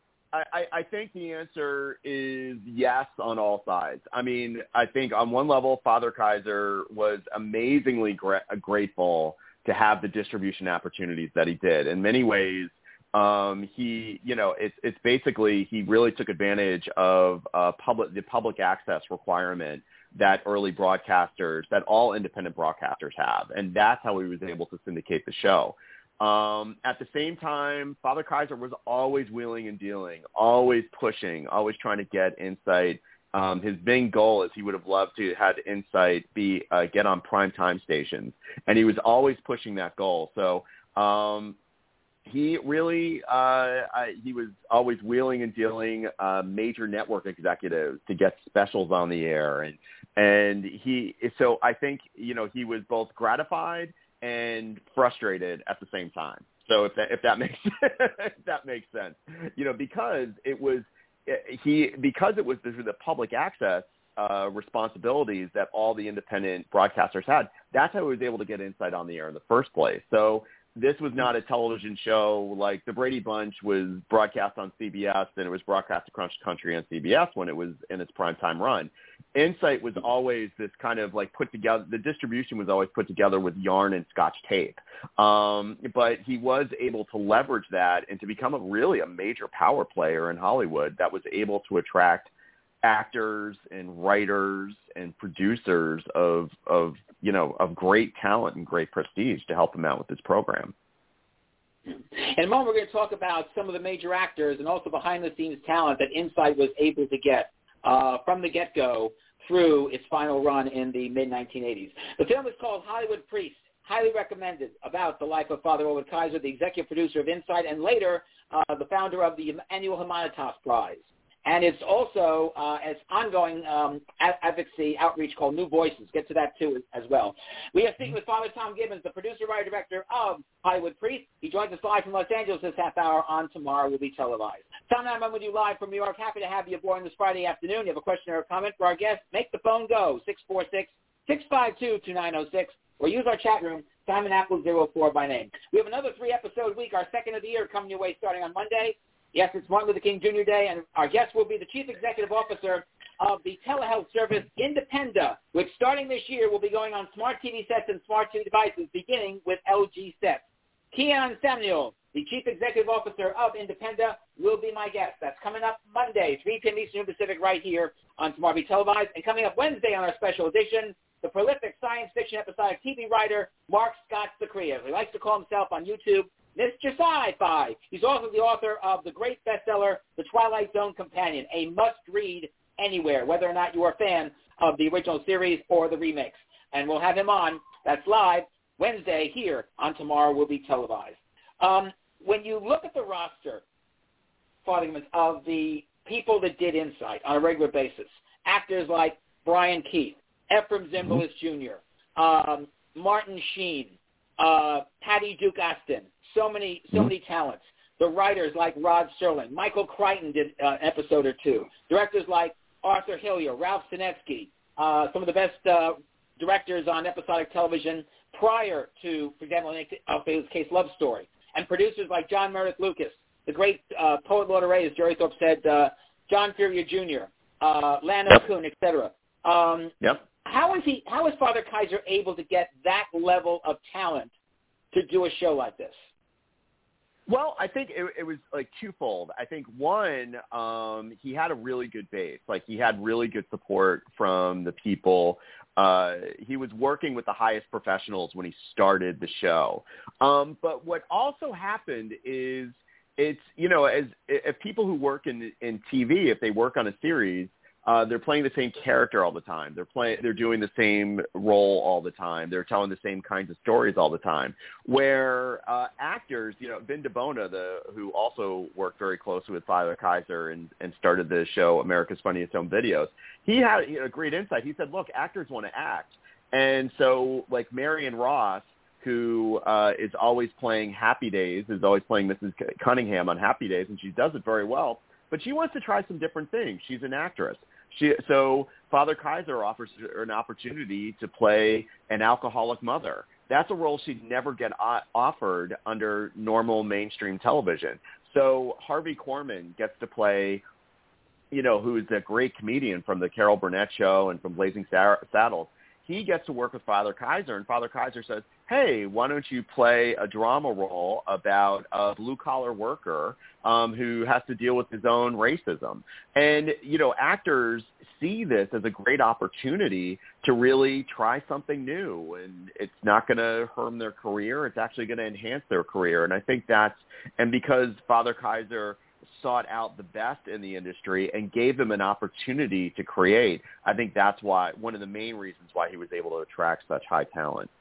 I, I think the answer is yes on all sides. I mean, I think on one level, Father Kaiser was amazingly gra- grateful to have the distribution opportunities that he did. In many ways, um, he, you know, it's it's basically he really took advantage of uh, public the public access requirement that early broadcasters, that all independent broadcasters have, and that's how he was able to syndicate the show. Um, at the same time, Father Kaiser was always wheeling and dealing, always pushing, always trying to get Insight. Um, his main goal is he would have loved to have Insight be uh, get on primetime stations, and he was always pushing that goal. So um, he really uh, I, he was always wheeling and dealing uh, major network executives to get specials on the air, and and he so I think you know he was both gratified and frustrated at the same time. So if that if that makes if that makes sense, you know, because it was he because it was the public access uh, responsibilities that all the independent broadcasters had. That's how he was able to get Insight on the air in the first place. So this was not a television show like the Brady Bunch was broadcast on C B S, and it was broadcast across the country on C B S when it was in its primetime run. Insight was always this kind of like put together, the distribution was always put together with yarn and Scotch tape. Um, but he was able to leverage that and to become a really a major power player in Hollywood that was able to attract actors and writers and producers of, of, you know, of great talent and great prestige to help him out with his program. In a moment, we're going to talk about some of the major actors and also behind-the-scenes talent that Insight was able to get uh, from the get-go through its final run in the mid nineteen eighties. The film is called Hollywood Priest, highly recommended, about the life of Father Ulrich Kaiser, the executive producer of Insight, and later uh, the founder of the annual Humanitas Prize. And it's also uh, an ongoing um, advocacy outreach called New Voices. Get to that, too, as well. We are speaking with Father Tom Gibbons, the producer, writer, director of Hollywood Priest. He joins us live from Los Angeles this half hour on Tomorrow Will Be Televised. Tom and I'm with you live from New York. Happy to have you aboard this Friday afternoon. You have a question or a comment for our guest, make the phone go, six four six, six five two, two nine zero six, or use our chat room, Simon Apple zero four by name. We have another three-episode week, our second of the year, coming your way starting on Monday. Yes, it's Martin Luther King Junior Day, and our guest will be the Chief Executive Officer of the telehealth service Independa, which starting this year will be going on smart T V sets and smart T V devices, beginning with L G sets. Keon Samuel, the Chief Executive Officer of Independa, will be my guest. That's coming up Monday, three p.m. Eastern Pacific, right here on Tomorrow Will Be Televised. And coming up Wednesday on our special edition, the prolific science fiction episodic T V writer Mark Scott Sakria. He likes to call himself on YouTube Mister Sci-Fi. He's also the author of the great bestseller, The Twilight Zone Companion, a must-read anywhere, whether or not you are a fan of the original series or the remakes. And we'll have him on. That's live Wednesday here on Tomorrow Will Be Televised. Um, when you look at the roster, Father Gibbons, of the people that did Insight on a regular basis, actors like Brian Keith, Ephraim Zimbalist Junior, um, Martin Sheen, uh, Patty Duke Aston, so many, so mm-hmm. many talents. The writers like Rod Serling, Michael Crichton did uh, an episode or two. Directors like Arthur Hillier, Ralph Sinetsky, uh, some of the best uh, directors on episodic television prior to, for example, in Alpha Case Love Story. And producers like John Meredith Lucas, the great uh, poet laureate, as Jerry Thorpe said, uh, John Furia Junior, uh, Lano yep. Kuhn, et cetera. Um, yep. How is he? How is Father Kaiser able to get that level of talent to do a show like this? Well, I think it, it was like twofold. I think one, um, he had a really good base. Like he had really good support from the people. Uh, he was working with the highest professionals when he started the show. Um, but what also happened is it's, you know, as if people who work in in T V, if they work on a series, Uh, they're playing the same character all the time. They're playing. They're doing the same role all the time. They're telling the same kinds of stories all the time. Where uh, actors, you know, Vin DeBona, the who also worked very closely with Father Kaiser and, and started the show America's Funniest Home Videos, he had you know, a great insight. He said, "Look, actors want to act," and so like Marion Ross, who uh, is always playing Happy Days, is always playing Missus Cunningham on Happy Days, and she does it very well. But she wants to try some different things. She's an actress. She, so Father Kaiser offers her an opportunity to play an alcoholic mother. That's a role she'd never get o- offered under normal mainstream television. So Harvey Korman gets to play, you know, who's a great comedian from the Carol Burnett Show and from Blazing Saddles. He gets to work with Father Kaiser, and Father Kaiser says, hey, why don't you play a drama role about a blue-collar worker um, who has to deal with his own racism? And, you know, actors see this as a great opportunity to really try something new, and it's not going to harm their career. It's actually going to enhance their career. And I think that's – and because Father Kaiser – sought out the best in the industry and gave them an opportunity to create, I think that's why one of the main reasons why he was able to attract such high talent.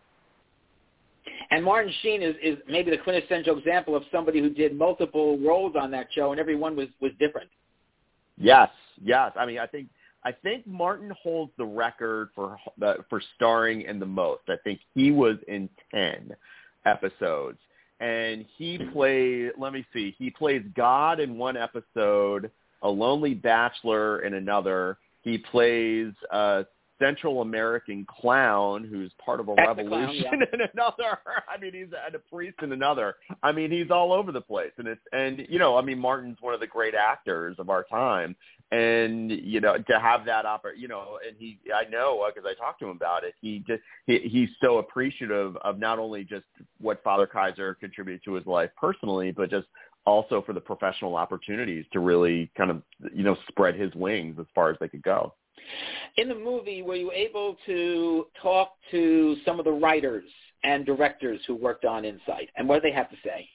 And Martin Sheen is, is maybe the quintessential example of somebody who did multiple roles on that show, and every one was, was different. Yes, yes. I mean, I think I think Martin holds the record for uh, for starring in the most. I think he was in ten episodes. And he played, let me see, he plays God in one episode, a lonely bachelor in another. He plays a Central American clown who's part of a That's revolution clown, yeah. in another. I mean, he's a, a priest in another. I mean, he's all over the place. And it's, and, you know, I mean, Martin's one of the great actors of our time. And, you know, to have that oppor- you know, and he, I know, because I talked to him about it, he just, he, he's so appreciative of not only just what Father Kaiser contributed to his life personally, but just also for the professional opportunities to really kind of, you know, spread his wings as far as they could go. In the movie, were you able to talk to some of the writers and directors who worked on Insight, and what did they have to say?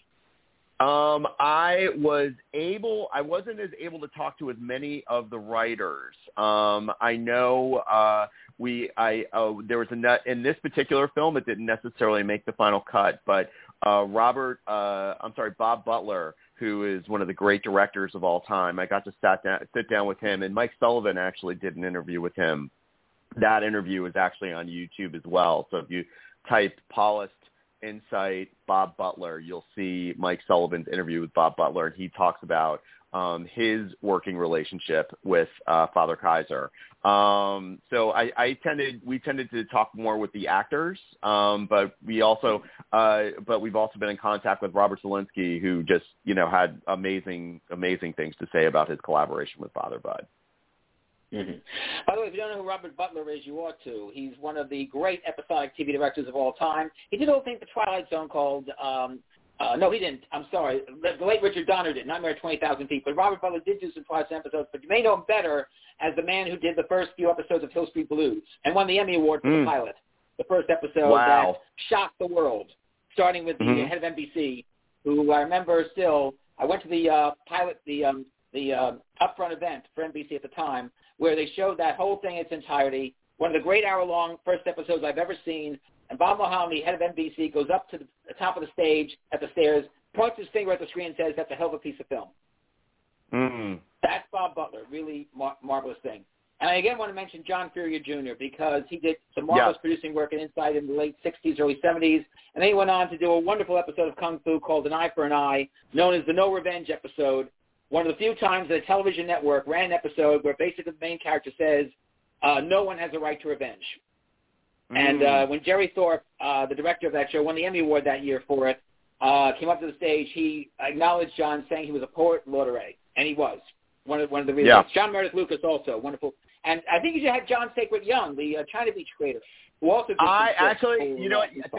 Um, I was able, I wasn't as able to talk to as many of the writers. Um, I know uh, we, I, uh, there was a, in this particular film, it didn't necessarily make the final cut, but uh, Robert, uh, I'm sorry, Bob Butler, who is one of the great directors of all time, I got to sat down, sit down with him, and Mike Sullivan actually did an interview with him. That interview is actually on YouTube as well. So if you type Polished Insight Bob Butler, you'll see Mike Sullivan's interview with Bob Butler, and he talks about um, his working relationship with uh, Father Kaiser. Um, so I, I tended, we tended to talk more with the actors, um, but we also, uh, but we've also been in contact with Robert Zielinski, who just, you know, had amazing, amazing things to say about his collaboration with Father Bud. Mm-hmm. By the way, if you don't know who Robert Butler is, you ought to. He's one of the great episodic T V directors of all time. He did a little thing for Twilight Zone called, um, uh, no, he didn't. I'm sorry. The, the late Richard Donner did, Nightmare at twenty thousand Feet. But Robert Butler did do some Twilight Zone episodes, but you may know him better as the man who did the first few episodes of Hill Street Blues and won the Emmy Award for mm. the pilot, the first episode wow. that shocked the world, starting with the mm-hmm. head of N B C, who I remember still, I went to the uh, pilot, the um, the uh, upfront event for N B C at the time, where they showed that whole thing in its entirety, one of the great hour-long first episodes I've ever seen. And Bob Mohammed, head of N B C, goes up to the top of the stage at the stairs, points his finger at the screen and says, that's a hell of a piece of film. Mm. That's Bob Butler, really mar- marvelous thing. And I again want to mention John Furrier Junior because he did some marvelous yeah. producing work in Inside in the late sixties, early seventies, and then he went on to do a wonderful episode of Kung Fu called An Eye for an Eye, known as the No Revenge episode. One of the few times that a television network ran an episode where basically the main character says, uh, no one has a right to revenge. Mm. And uh, when Jerry Thorpe, uh, the director of that show, won the Emmy Award that year for it, uh, came up to the stage, he acknowledged John, saying he was a poet laureate, and he was one of one of the real yeah. John Meredith Lucas also, wonderful. And I think you should have John Sacred Young, the uh, China Beach creator, who also did I some actually, for, you know, uh, thank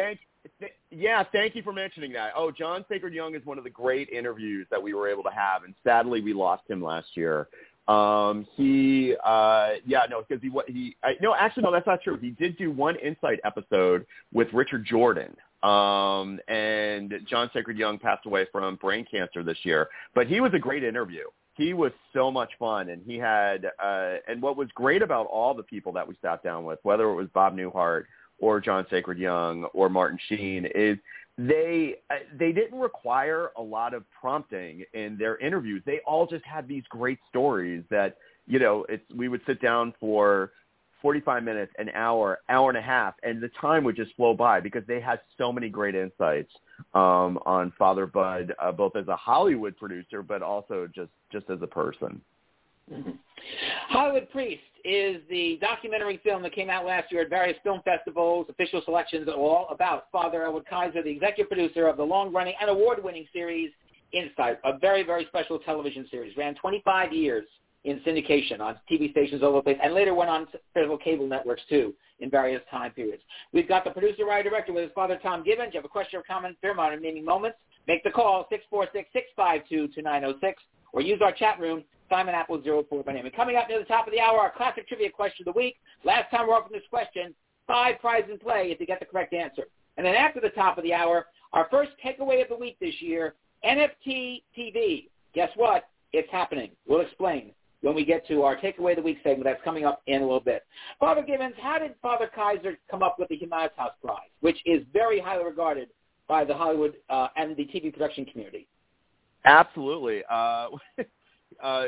th- yeah, thank you for mentioning that. Oh, John Sacred Young is one of the great interviews that we were able to have, and sadly we lost him last year. Um, he, uh, yeah, no, because he, he, I, no, actually, no, that's not true. He did do one Insight episode with Richard Jordan. Um, and John Sacred Young passed away from brain cancer this year, but he was a great interview. He was so much fun, and he had, uh, and what was great about all the people that we sat down with, whether it was Bob Newhart or John Sacred Young or Martin Sheen, is they they didn't require a lot of prompting in their interviews. They all just had these great stories that, you know, it's we would sit down for forty-five minutes, an hour, hour and a half, and the time would just flow by because they had so many great insights um, on Father Bud, uh, both as a Hollywood producer, but also just, just as a person. Mm-hmm. Hollywood Priest is the documentary film that came out last year at various film festivals, official selections, all about Father Elwood Kaiser, the executive producer of the long-running and award-winning series Insight, a very, very special television series. Ran twenty-five years in syndication on T V stations all over the place, and later went on federal cable networks, too, in various time periods. We've got the producer, writer, director with us, Father Tom Gibbons. You have a question or comment, Fairmont, naming moments. Make the call, six four six, six five two, two nine zero six, or use our chat room, Simon Apple zero four by name. And coming up near the top of the hour, our classic trivia question of the week. Last time we're offering this question, five prizes in play if you get the correct answer. And then after the top of the hour, our first takeaway of the week this year, N F T T V. Guess what? It's happening. We'll explain when we get to our takeaway of the week segment. That's coming up in a little bit. Father Gibbons, how did Father Kaiser come up with the Humanitas Prize, which is very highly regarded by the Hollywood uh, and the T V production community? Absolutely. Uh, uh,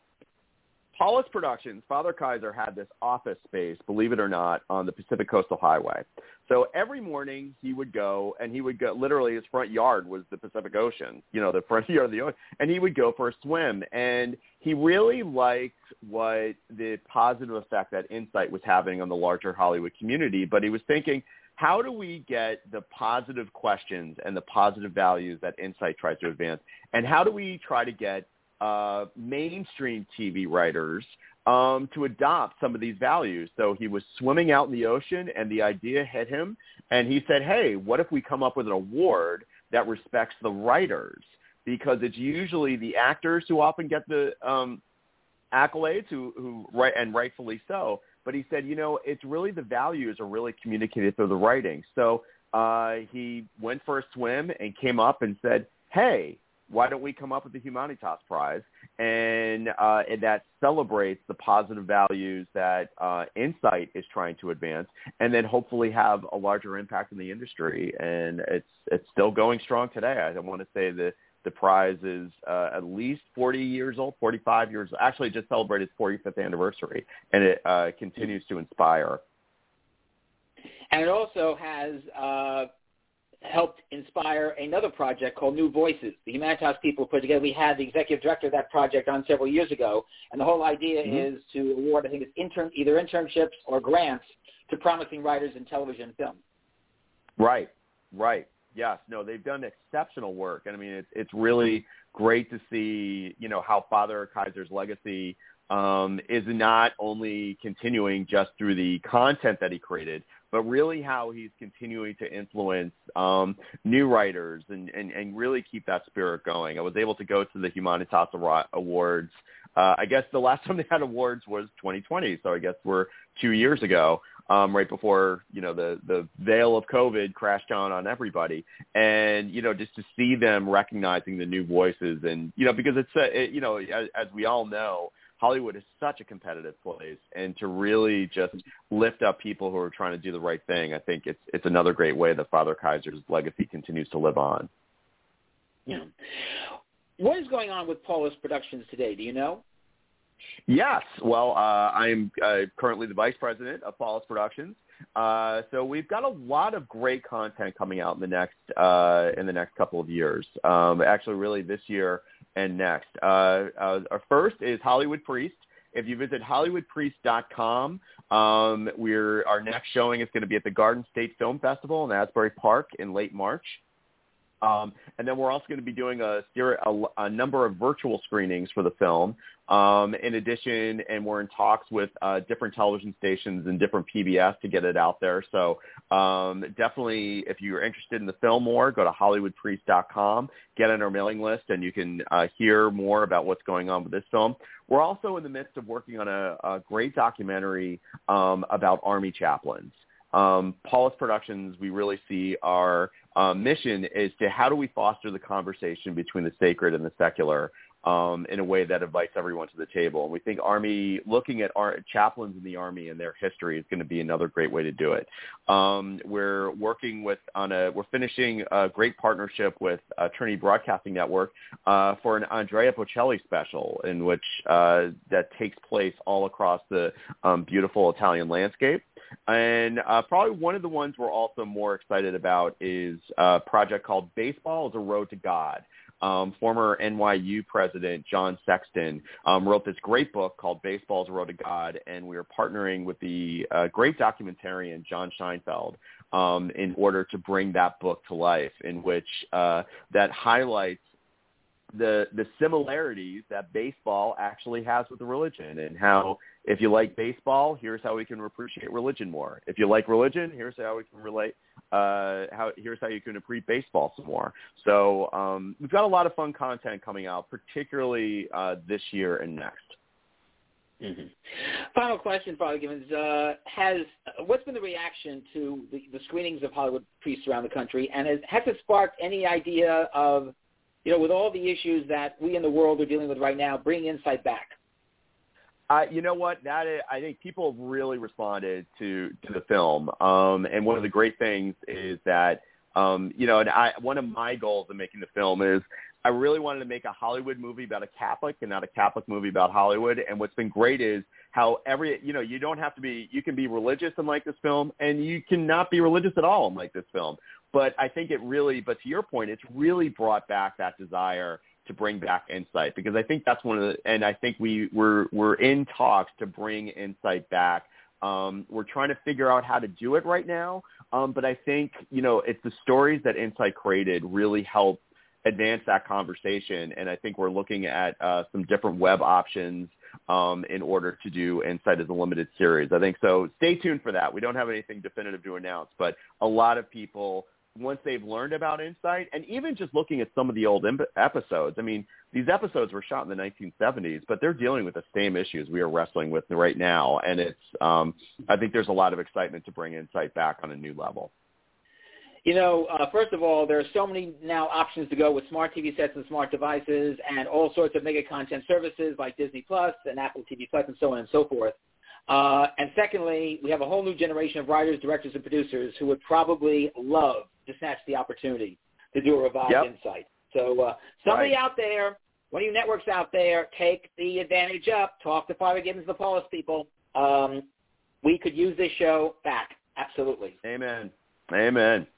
Paulus Productions, Father Kaiser had this office space, believe it or not, on the Pacific Coastal Highway. So every morning he would go, and he would go, literally his front yard was the Pacific Ocean, you know, the front yard of the ocean, and he would go for a swim. And he really liked what the positive effect that Insight was having on the larger Hollywood community, but he was thinking, how do we get the positive questions and the positive values that Insight tries to advance, and how do we try to get uh, mainstream T V writers um, to adopt some of these values? So he was swimming out in the ocean, and the idea hit him, and he said, hey, what if we come up with an award that respects the writers? Because it's usually the actors who often get the um, accolades, who, who right, and rightfully so. But he said, you know, it's really the values are really communicated through the writing. So uh, he went for a swim and came up and said, hey, why don't we come up with the Humanitas Prize? And, uh, and that celebrates the positive values that uh, Insight is trying to advance, and then hopefully have a larger impact in the industry. And it's it's still going strong today. I want to say that the prize is uh, at least forty years old, forty-five years. Actually, just celebrated its forty-fifth anniversary, and it uh, continues to inspire. And it also has uh, helped inspire another project called New Voices. The Humanitas people put together. We had the executive director of that project on several years ago, and the whole idea mm-hmm. is to award, I think it's intern, either internships or grants to promising writers in television and film. Right, right. Yes, no, they've done exceptional work. And I mean, it's it's really great to see, you know, how Father Kaiser's legacy um, is not only continuing just through the content that he created, but really how he's continuing to influence um, new writers and, and, and really keep that spirit going. I was able to go to the Humanitas Awards. Uh, I guess the last time they had awards was twenty twenty, so I guess we're two years ago. Um, right before, you know, the, the veil of COVID crashed down on everybody. And, you know, just to see them recognizing the new voices and, you know, because it's, uh, it, you know, as, as we all know, Hollywood is such a competitive place, and to really just lift up people who are trying to do the right thing, I think it's it's another great way that Father Kaiser's legacy continues to live on. Yeah. What is going on with Paulus Productions today? Do you know? Yes. Well, uh, I'm uh, currently the vice president of Paulus Productions. Uh, so we've got a lot of great content coming out in the next uh, in the next couple of years. Um, actually, really this year and next. Uh, uh, our first is Hollywood Priest. If you visit hollywood priest dot com, um, we're our next showing is going to be at the Garden State Film Festival in Asbury Park in late March. Um, and then we're also going to be doing a, a, a number of virtual screenings for the film. Um, in addition, and we're in talks with uh, different television stations and different P B S to get it out there. So um, definitely, if you're interested in the film more, go to Hollywood Priest dot com, get on our mailing list, and you can uh, hear more about what's going on with this film. We're also in the midst of working on a, a great documentary um, about Army chaplains. Um, Paulus Productions, we really see our uh, mission is to how do we foster the conversation between the sacred and the secular um, in a way that invites everyone to the table. And we think Army, looking at our chaplains in the Army and their history is going to be another great way to do it. Um, we're working with on a, we're finishing a great partnership with uh, Trinity Broadcasting Network uh, for an Andrea Bocelli special in which uh, that takes place all across the um, beautiful Italian landscape. And uh, probably one of the ones we're also more excited about is a project called Baseball is a Road to God. Um, former N Y U president John Sexton um, wrote this great book called Baseball is a Road to God, and we are partnering with the uh, great documentarian John Scheinfeld um, in order to bring that book to life, in which uh, that highlights the the similarities that baseball actually has with the religion, and how if you like baseball, here's how we can appreciate religion more. If you like religion, here's how we can relate. Uh, how here's how you can appreciate baseball some more. So um, we've got a lot of fun content coming out, particularly uh, this year and next. Mm-hmm. Final question, Father Gibbons. Uh, has what's been the reaction to the, the screenings of Hollywood Priests around the country, and has, has it sparked any idea of, you know, with all the issues that we in the world are dealing with right now, bring insight back? Uh, you know what? That is, I think people have really responded to, to the film. Um, and one of the great things is that, um, you know, and I, one of my goals in making the film is I really wanted to make a Hollywood movie about a Catholic and not a Catholic movie about Hollywood. And what's been great is how every, you know, you don't have to be, you can be religious and like this film, and you cannot be religious at all and like this film. But I think it really, but to your point, it's really brought back that desire to bring back insight, because I think that's one of the, and I think we we're, we're in talks to bring insight back. Um, we're trying to figure out how to do it right now. Um, but I think, you know, it's the stories that Insight created really help advance that conversation. And I think we're looking at uh, some different web options um, in order to do Insight as a limited series. I think so. Stay tuned for that. We don't have anything definitive to announce, but a lot of people, once they've learned about Insight, and even just looking at some of the old imp- episodes, I mean, these episodes were shot in the nineteen seventies, but they're dealing with the same issues we are wrestling with right now. And it's, um, I think there's a lot of excitement to bring Insight back on a new level. You know, uh, first of all, there are so many now options to go with smart T V sets and smart devices and all sorts of mega content services like Disney Plus and Apple T V Plus and so on and so forth. Uh, and secondly, we have a whole new generation of writers, directors, and producers who would probably love to snatch the opportunity to do a revived yep. Insight. So uh, somebody right. out there, one of you networks out there, take the advantage up. Talk to Father Gibbons, the Paulus people. Um, we could use this show back. Absolutely. Amen. Amen.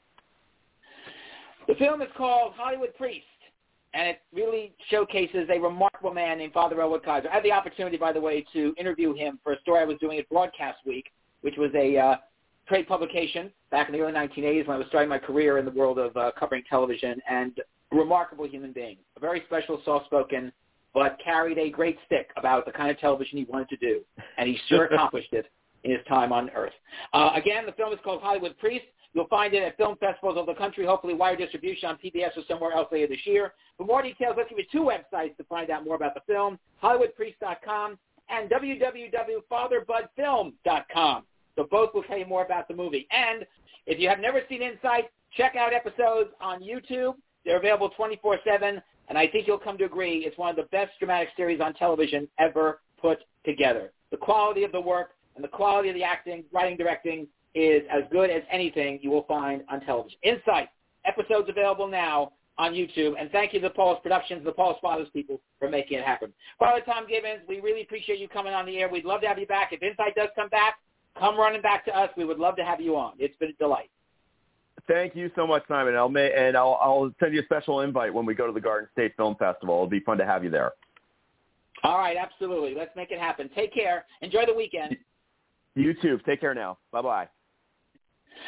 The film is called Hollywood Priest, and it really showcases a remarkable man named Father Elwood Kaiser. I had the opportunity, by the way, to interview him for a story I was doing at Broadcast Week, which was a uh, trade publication back in the early nineteen eighties when I was starting my career in the world of uh, covering television, and a remarkable human being, a very special, soft-spoken, but carried a great stick about the kind of television he wanted to do, and he sure accomplished it in his time on Earth. Uh, again, the film is called Hollywood Priest. You'll find it at film festivals over the country, hopefully wire distribution on P B S or somewhere else later this year. For more details, let's give you two websites to find out more about the film, Hollywood Priest dot com and w w w dot father bud film dot com. So both will tell you more about the movie. And if you have never seen Insight, check out episodes on YouTube. They're available twenty-four seven, and I think you'll come to agree it's one of the best dramatic series on television ever put together. The quality of the work and the quality of the acting, writing, directing is as good as anything you will find on television. Insight, episodes available now on YouTube. And thank you to the Paulus Productions, the Paulus Fathers people for making it happen. Father Tom Gibbons, we really appreciate you coming on the air. We'd love to have you back. If Insight does come back, come running back to us. We would love to have you on. It's been a delight. Thank you so much, Simon. I'll may, and I'll, I'll send you a special invite when we go to the Garden State Film Festival. It'll be fun to have you there. All right, absolutely. Let's make it happen. Take care. Enjoy the weekend. You too. Take care now. Bye-bye.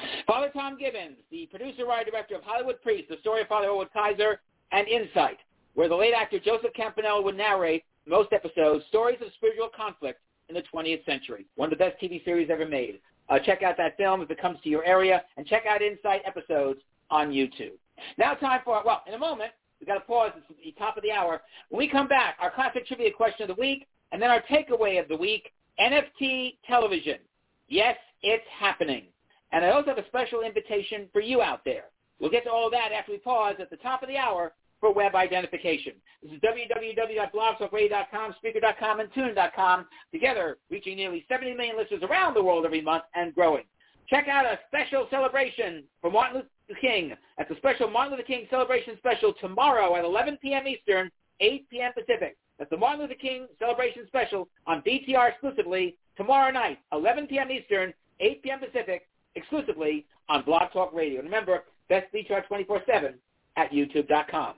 Father Tom Gibbons, the producer, writer, director of Hollywood Priest, the story of Father Elwood Kaiser, and Insight, where the late actor Joseph Campanella would narrate most episodes, stories of spiritual conflict in the twentieth century. One of the best T V series ever made. Uh, check out that film if it comes to your area, and check out Insight episodes on YouTube. Now time for, well, in a moment, we've got to pause. It's the top of the hour. When we come back, our classic trivia question of the week, and then our takeaway of the week, N F T television. Yes, it's happening. And I also have a special invitation for you out there. We'll get to all of that after we pause at the top of the hour for web identification. This is w w w dot blog talk radio dot com, Spreaker dot com, and Tune dot com, together reaching nearly seventy million listeners around the world every month and growing. Check out a special celebration for Martin Luther King. That's a special Martin Luther King celebration special tomorrow at eleven p.m. Eastern, eight p.m. Pacific. That's the Martin Luther King celebration special on B T R exclusively tomorrow night, eleven p.m. Eastern, eight p.m. Pacific, exclusively on Blog Talk Radio. And remember, best B T R twenty-four seven at youtube dot com.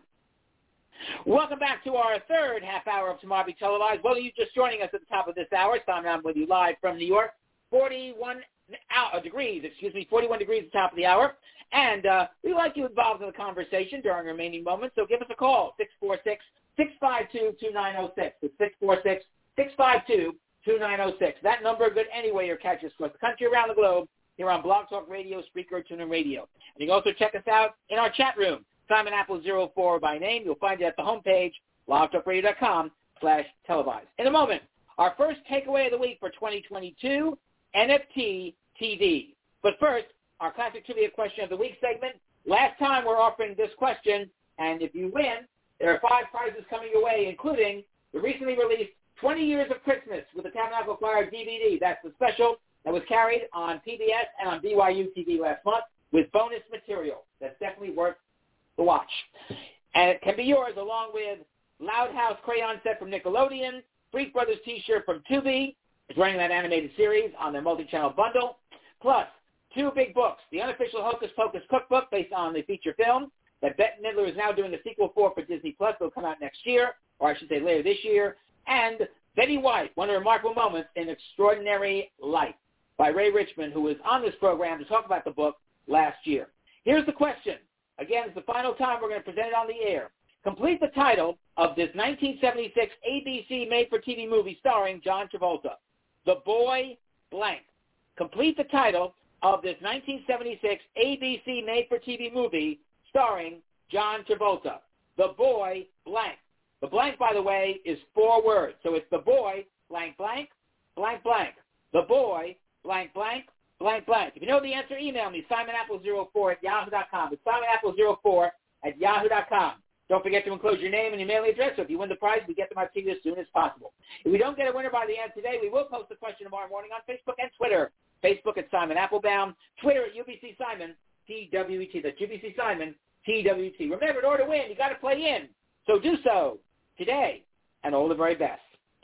Welcome back to our third half hour of Tomorrow Be Televised. Whether you're just joining us at the top of this hour, Simon, I'm with you live from New York. forty-one degrees, excuse me, forty-one degrees at the top of the hour. And uh, we'd like you involved in the conversation during remaining moments, so give us a call, six four six, six five two, two nine zero six. It's six four six, six five two, two nine zero six. That number good anyway or catch us across the country, around the globe, here on Blog Talk Radio, Spreaker, TuneIn Radio. And you can also check us out in our chat room, Simon Apple zero four by name. You'll find it at the homepage, blog talk radio dot com slash televised. In a moment, our first takeaway of the week for twenty twenty-two, N F T T V. But first, our classic trivia question of the week segment. Last time we're offering this question, and if you win, there are five prizes coming your way, including the recently released twenty years of Christmas with the Tabernacle Choir D V D. That's the special that was carried on P B S and on B Y U T V last month with bonus material. That's definitely worth the watch. And it can be yours along with Loud House crayon set from Nickelodeon, Freak Brothers t-shirt from Tubi, is running that animated series on their multi-channel bundle, plus two big books, the unofficial Hocus Pocus cookbook based on the feature film that Bette Midler is now doing a sequel for for Disney Plus. It'll come out next year, or I should say later this year, and Betty White, One of the Remarkable Moments in Extraordinary Life by Ray Richmond, who was on this program to talk about the book last year. Here's the question. Again, it's the final time we're going to present it on the air. Complete the title of this nineteen seventy-six A B C made-for-T V movie starring John Travolta, The Boy Blank. Complete the title of this nineteen seventy-six A B C made-for-T V movie starring John Travolta, The Boy Blank. The blank, by the way, is four words. So it's The Boy blank blank, blank blank. The Boy blank blank, blank blank. If you know the answer, email me, simon apple zero four at yahoo dot com. It's simon apple zero four at yahoo dot com. Don't forget to include your name and your mailing address. So if you win the prize, we get them out to you as soon as possible. If we don't get a winner by the end today, we will post the question tomorrow morning on Facebook and Twitter. Facebook at Simon Applebaum, Twitter at U B C Simon, T W E T. That's U B C Simon, T W T. Remember, in order to win, you got to play in. So do so today, and all the very best.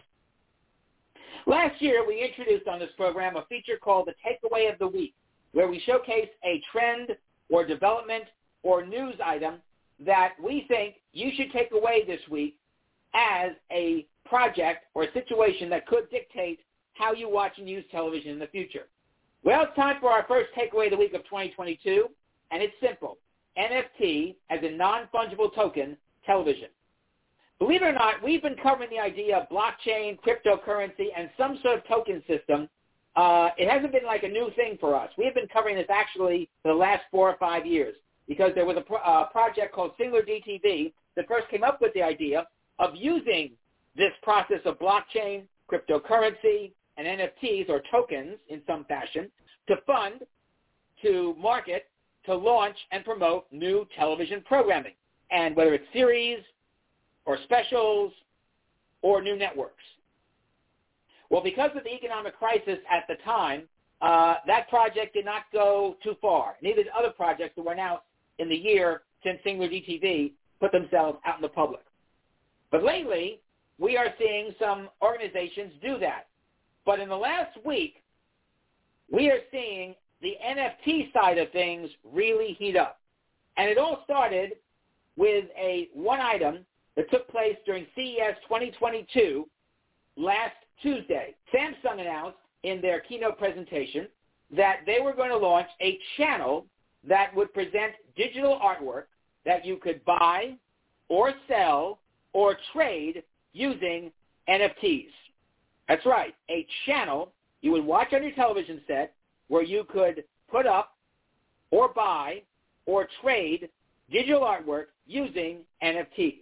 Last year, we introduced on this program a feature called the Takeaway of the Week, where we showcase a trend or development or news item that we think you should take away this week as a project or a situation that could dictate how you watch and use television in the future. Well, it's time for our first takeaway of the week of twenty twenty-two, and it's simple. N F T as a non-fungible token television. Believe it or not, we've been covering the idea of blockchain, cryptocurrency, and some sort of token system. Uh, it hasn't been like a new thing for us. We have been covering this actually for the last four or five years because there was a pro- uh, project called Singular D T V that first came up with the idea of using this process of blockchain, cryptocurrency, and N F Ts or tokens in some fashion to fund, to market, to launch and promote new television programming. And whether it's series or specials or new networks. Well, because of the economic crisis at the time, uh, that project did not go too far. Neither did other projects that were now in the year since Singular D T V put themselves out in the public. But lately, we are seeing some organizations do that. But in the last week, we are seeing the N F T side of things really heat up. And it all started with a one item that took place during C E S twenty twenty-two last Tuesday. Samsung announced in their keynote presentation that they were going to launch a channel that would present digital artwork that you could buy or sell or trade using N F Ts. That's right, a channel you would watch on your television set where you could put up or buy or trade digital artwork using N F Ts.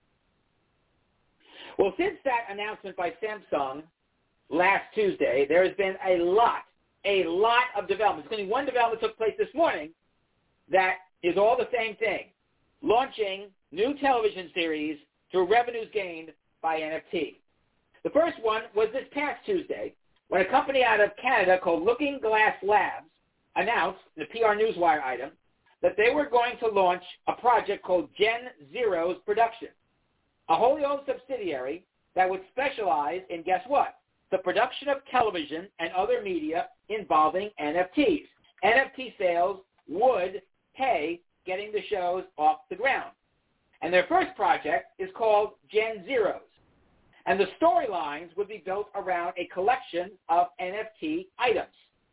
Well, since that announcement by Samsung last Tuesday, there has been a lot, a lot of developments. Only one development took place this morning that is all the same thing, launching new television series through revenues gained by N F T. The first one was this past Tuesday when a company out of Canada called Looking Glass Labs announced in the P R Newswire item that they were going to launch a project called Gen Zero's Production, a wholly owned subsidiary that would specialize in, guess what, the production of television and other media involving N F Ts. N F T sales would pay getting the shows off the ground. And their first project is called Gen Zeros. And the storylines would be built around a collection of N F T items.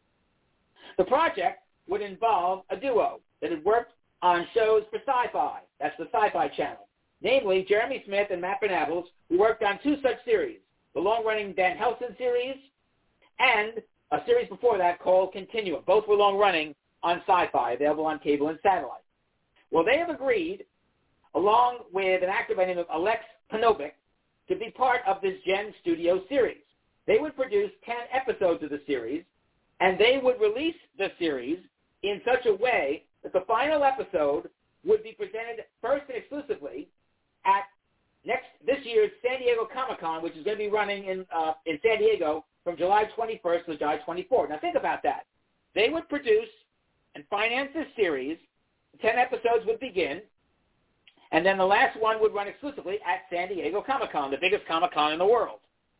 The project would involve a duo that had worked on shows for Sci-Fi, that's the Sci-Fi Channel, namely Jeremy Smith and Matt Bernabels, who worked on two such series, the long-running Van Helsing series and a series before that called Continuum. Both were long-running on Sci-Fi, available on cable and satellite. Well, they have agreed, along with an actor by the name of Alex Panovic, to be part of this Gen Studio series. They would produce ten episodes of the series, and they would release the series in such a way that the final episode would be presented first and exclusively at next this year's San Diego Comic-Con, which is going to be running in uh, in San Diego from July twenty-first to July twenty-fourth. Now think about that. They would produce and finance this series. Ten episodes would begin, and then the last one would run exclusively at San Diego Comic-Con, the biggest Comic-Con in the world.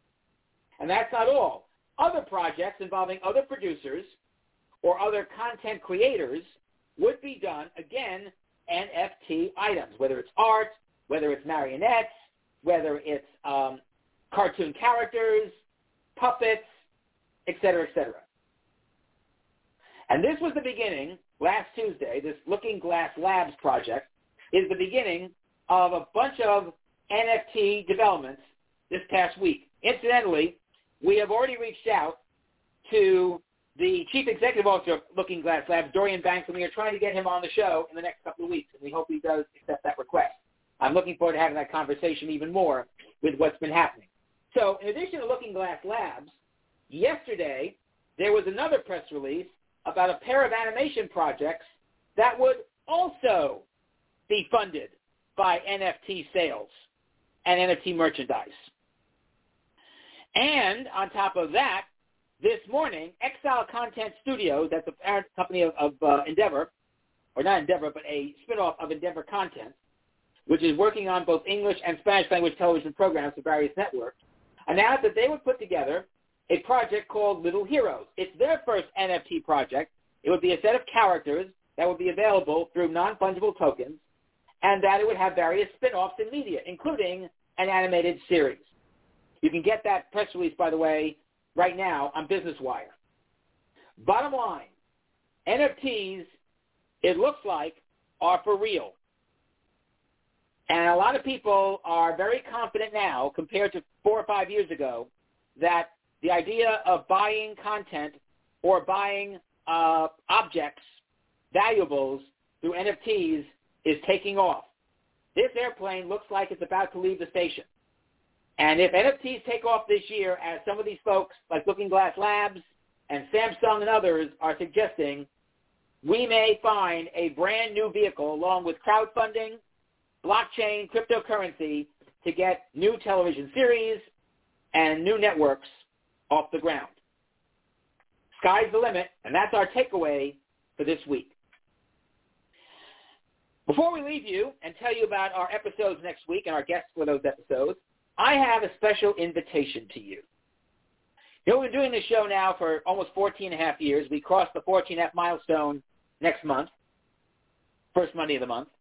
And that's not all. Other projects involving other producers or other content creators would be done, again, N F T items, whether it's art, whether it's marionettes, whether it's um, cartoon characters, puppets, et cetera, et cetera. And this was the beginning, last Tuesday, this Looking Glass Labs project is the beginning of a bunch of N F T developments this past week. Incidentally, we have already reached out to the Chief Executive Officer of Looking Glass Labs, Dorian Banks, and we are trying to get him on the show in the next couple of weeks, and we hope he does accept that request. I'm looking forward to having that conversation even more with what's been happening. So in addition to Looking Glass Labs, yesterday there was another press release about a pair of animation projects that would also be funded by N F T sales and N F T merchandise. And on top of that, this morning, Exile Content Studios, that's the parent company of, of uh, Endeavor, or not Endeavor, but a spinoff of Endeavor Content, which is working on both English and Spanish language television programs for various networks, announced that they would put together a project called Little Heroes. It's their first N F T project. It would be a set of characters that would be available through non-fungible tokens, and that it would have various spin-offs in media, including an animated series. You can get that press release, by the way, right now on Business Wire. Bottom line, N F Ts, it looks like, are for real. And a lot of people are very confident now, compared to four or five years ago, that the idea of buying content or buying uh, objects, valuables, through N F Ts is taking off. This airplane looks like it's about to leave the station. And if N F Ts take off this year, as some of these folks like Looking Glass Labs and Samsung and others are suggesting, we may find a brand new vehicle along with crowdfunding, blockchain, cryptocurrency to get new television series and new networks off the ground. Sky's the limit, and that's our takeaway for this week. Before we leave you and tell you about our episodes next week and our guests for those episodes, I have a special invitation to you. You know, we've been doing this show now for almost fourteen and a half years. We crossed the fourteen and a half milestone next month, first Monday of the month.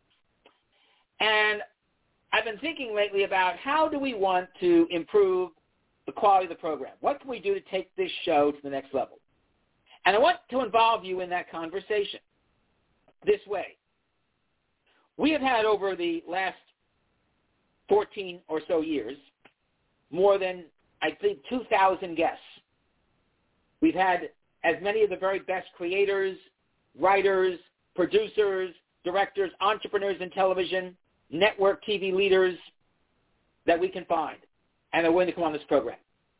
And I've been thinking lately about how do we want to improve the quality of the program? What can we do to take this show to the next level? And I want to involve you in that conversation this way. We have had over the last fourteen or so years more than, I think, two thousand guests. We've had as many of the very best creators, writers, producers, directors, entrepreneurs in television, network T V leaders that we can find, and are willing to come on this program.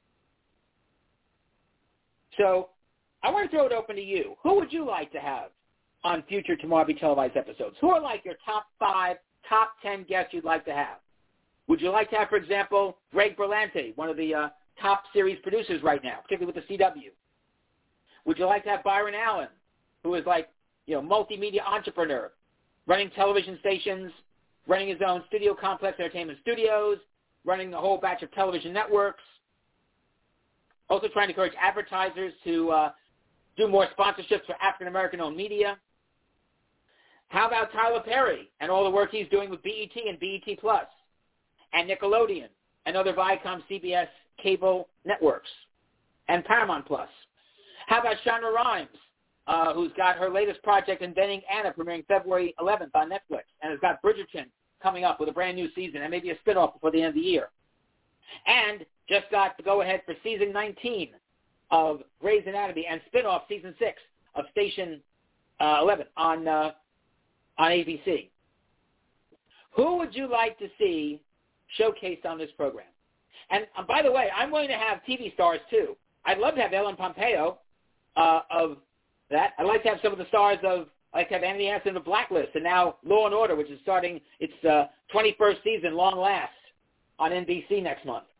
So I want to throw it open to you. Who would you like to have on future Tomorrow Be Televised episodes? Who are like your top five, top ten guests you'd like to have? Would you like to have, for example, Greg Berlanti, one of the uh, top series producers right now, particularly with the C W? Would you like to have Byron Allen, who is like, you know, multimedia entrepreneur, running television stations, running his own studio complex, entertainment studios, running a whole batch of television networks, also trying to encourage advertisers to uh, do more sponsorships for African-American-owned media? How about Tyler Perry and all the work he's doing with B E T and B E T Plus and Nickelodeon and other Viacom C B S cable networks and Paramount Plus? How about Shonda Rhimes, uh, who's got her latest project, Inventing Anna, premiering February eleventh on Netflix, and has got Bridgerton coming up with a brand new season and maybe a spinoff before the end of the year. And just got the go-ahead for season nineteen of Grey's Anatomy and spinoff season six of Station uh, eleven on uh, on A B C. Who would you like to see showcased on this program? And uh, by the way, I'm going to have T V stars too. I'd love to have Ellen Pompeo uh, of that. I'd like to have some of the stars of, I'd like to have Anthony Anderson of Blacklist, and now Law and Order, which is starting its uh, twenty-first season, long last, on N B C next month.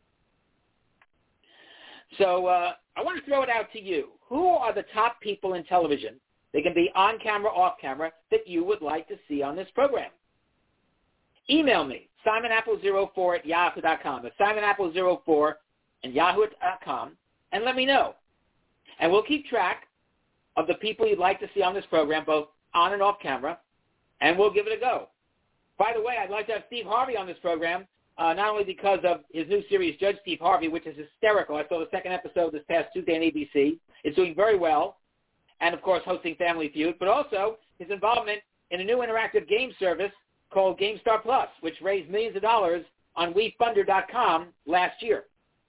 So uh, I want to throw it out to you. Who are the top people in television, they can be on camera, off camera, that you would like to see on this program? Email me, simon apple zero four at yahoo dot com. It's simon apple zero four at yahoo dot com, and let me know. And we'll keep track of the people you'd like to see on this program, both on and off camera, and we'll give it a go. By the way, I'd like to have Steve Harvey on this program, uh, not only because of his new series, Judge Steve Harvey, which is hysterical. I saw the second episode this past Tuesday on A B C. It's doing very well, and, of course, hosting Family Feud, but also his involvement in a new interactive game service called GameStar Plus, which raised millions of dollars on we funder dot com last year.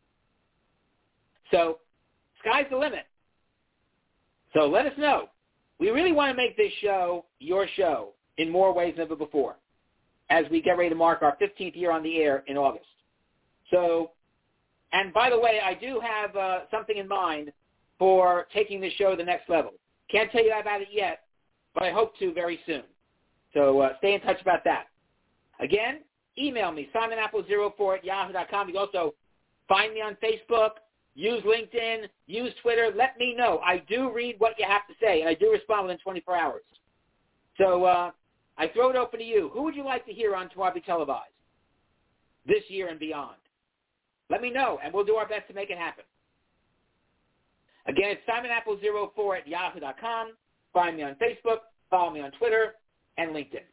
So sky's the limit. So let us know. We really want to make this show your show in more ways than ever before as we get ready to mark our fifteenth year on the air in August. So, and by the way, I do have uh, something in mind for taking this show to the next level. Can't tell you about it yet, but I hope to very soon. So uh, stay in touch about that. Again, email me, simon apple zero four at yahoo dot com. You can also find me on Facebook, use LinkedIn, use Twitter. Let me know. I do read what you have to say, and I do respond within twenty-four hours. So uh, I throw it open to you. Who would you like to hear on Tomorrow Be Televised this year and beyond? Let me know, and we'll do our best to make it happen. Again, it's simon apple zero four at yahoo dot com. Find me on Facebook, follow me on Twitter, and LinkedIn.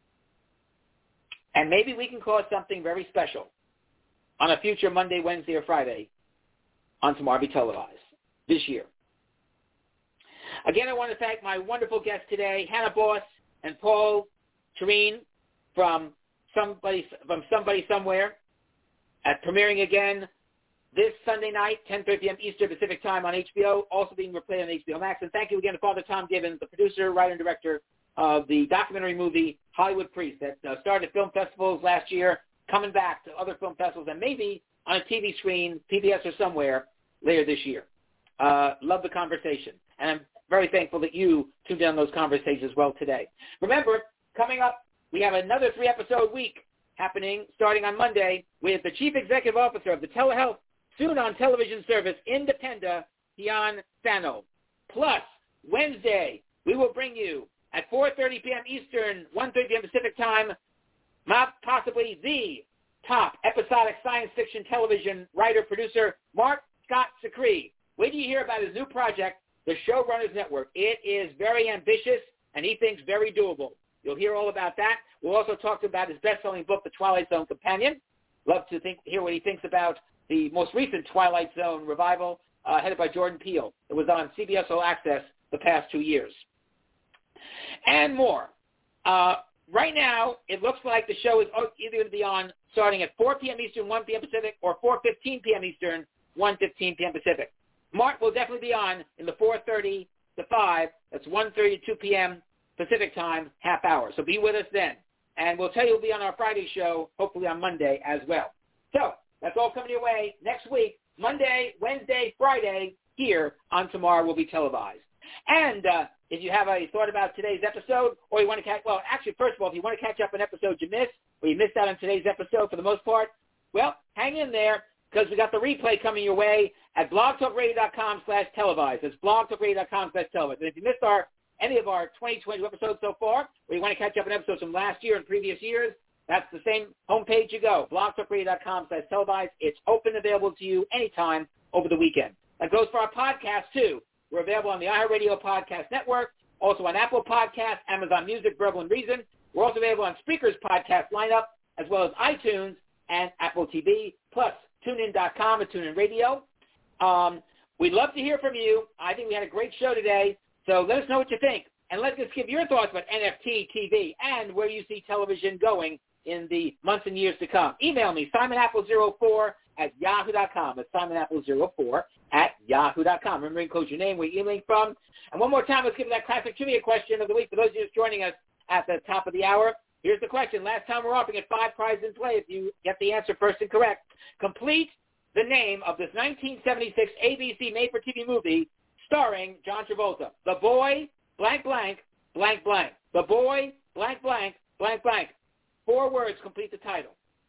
And maybe we can cause something very special on a future Monday, Wednesday, or Friday on Tomorrow Be Televised this year. Again, I want to thank my wonderful guests today, Hannah Boss and Paul Tureen from Somebody, from Somebody Somewhere, at premiering again this Sunday night, ten thirty p.m. Eastern Pacific Time on H B O, also being replayed on H B O Max. And thank you again to Father Tom Gibbons, the producer, writer, and director of the documentary movie Hollywood Priest that uh, started at film festivals last year, coming back to other film festivals, and maybe on a T V screen, P B S or somewhere, later this year. Uh, love the conversation, and I'm very thankful that you tuned in on those conversations as well today. Remember, coming up, we have another three-episode week happening starting on Monday with the Chief Executive Officer of the telehealth, soon-on-television service, Independa, Tian Sano. Plus, Wednesday, we will bring you at four thirty p.m. Eastern, one thirty p.m. Pacific Time, possibly the top episodic science fiction television writer-producer, Mark Scott Secree. Wait till you hear about his new project, The Showrunners Network. It is very ambitious, and he thinks very doable. You'll hear all about that. We'll also talk about his best-selling book, The Twilight Zone Companion. Love to think, hear what he thinks about the most recent Twilight Zone revival. uh, headed by Jordan Peele. It was on C B S All Access the past two years. And more. Uh, right now, it looks like the show is either going to be on starting at four p.m. Eastern, one p.m. Pacific, or four fifteen p.m. Eastern, one fifteen p.m. Pacific. Mark will definitely be on in the four thirty to five. That's one thirty to two p.m. Pacific time, half hour. So be with us then. And we'll tell you we'll be on our Friday show, hopefully on Monday as well. So that's all coming your way next week, Monday, Wednesday, Friday, here on Tomorrow Will Be Televised. And uh, if you have a thought about today's episode, or you want to catch, well, actually, first of all, if you want to catch up an episode you missed, or you missed out on today's episode for the most part, well, hang in there, because we got the replay coming your way at blogtalkradio.com slash televised. That's blogtalkradio.com slash televised. And if you missed our any of our twenty twenty episodes so far, or you want to catch up on episodes from last year and previous years, that's the same homepage you go, blogtalkradio.com slash televised. It's open, available to you anytime over the weekend. That goes for our podcast, too. We're available on the iHeartRadio Podcast Network, also on Apple Podcasts, Amazon Music, Verbal and Reason. We're also available on Spreaker's podcast lineup, as well as iTunes and Apple T V, plus tune in dot com and TuneIn Radio. Um, we'd love to hear from you. I think we had a great show today, so let us know what you think. And let us give your thoughts about N F T T V and where you see television going in the months and years to come. Email me, simon apple zero four at yahoo dot com. It's simon apple zero four at yahoo dot com. Remember, include your name, where you're emailing from. And one more time, let's give you that classic trivia question of the week for those of you just joining us at the top of the hour. Here's the question. Last time we're offering it five prizes in play if you get the answer first and correct. Complete the name of this nineteen seventy-six A B C made-for-T V movie starring John Travolta. The Boy, blank, blank, blank, blank. The Boy, blank, blank, blank, blank. Four words complete the title.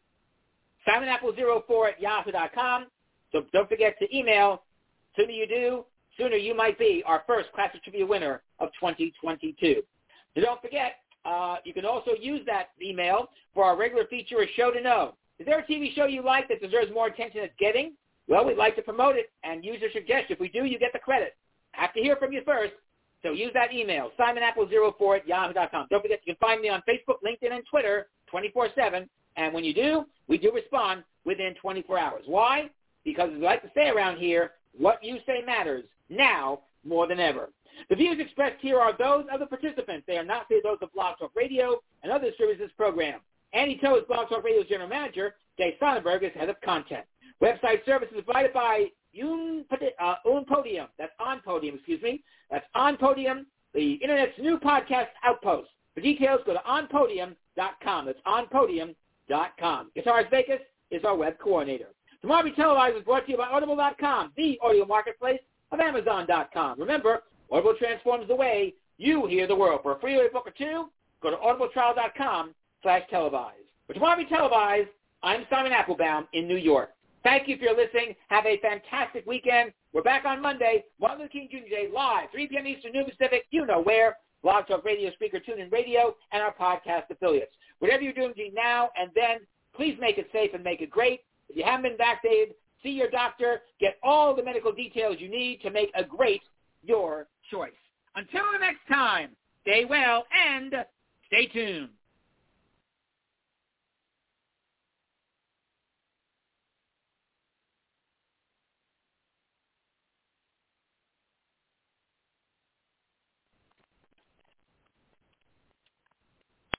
simon apple zero four at yahoo dot com. So don't forget to email. Sooner you do, sooner you might be our first Classic Trivia winner of twenty twenty-two. So don't forget, uh, you can also use that email for our regular feature, A Show to Know. Is there a T V show you like that deserves more attention than it's getting? Well, we'd like to promote it and use your suggestion. If we do, you get the credit. I have to hear from you first. So use that email, simon apple zero four at yahoo dot com. Don't forget, you can find me on Facebook, LinkedIn, and Twitter twenty-four seven. And when you do, we do respond within twenty-four hours. Why? Because as we like to say around here, what you say matters now more than ever. The views expressed here are those of the participants. They are not those of Blog Talk Radio and other distributors of this program. Andy Toe is Blog Talk Radio's general manager. Dave Sonnenberg is head of content. Website services provided by Un, uh, Un Podium. That's On Podium, excuse me. That's On Podium, the Internet's new podcast outpost. For details, go to on podium dot com. That's on podium dot com. Guitarist Vegas is our web coordinator. Tomorrow Be Televised is brought to you by audible dot com, the audio marketplace of amazon dot com. Remember, Audible transforms the way you hear the world. For a free book or two, go to audible trial dot com slash televised. For Tomorrow Be Televised, I'm Simon Applebaum in New York. Thank you for your listening. Have a fantastic weekend. We're back on Monday, Martin Luther King Junior Day, live, three p.m. Eastern, noon Pacific, you know where. Blog Talk Radio, Speaker, TuneIn Radio, and our podcast affiliates. Whatever you're doing between now and then, please make it safe and make it great. If you haven't been vaccinated, see your doctor. Get all the medical details you need to make a great your choice. Until the next time, stay well and stay tuned.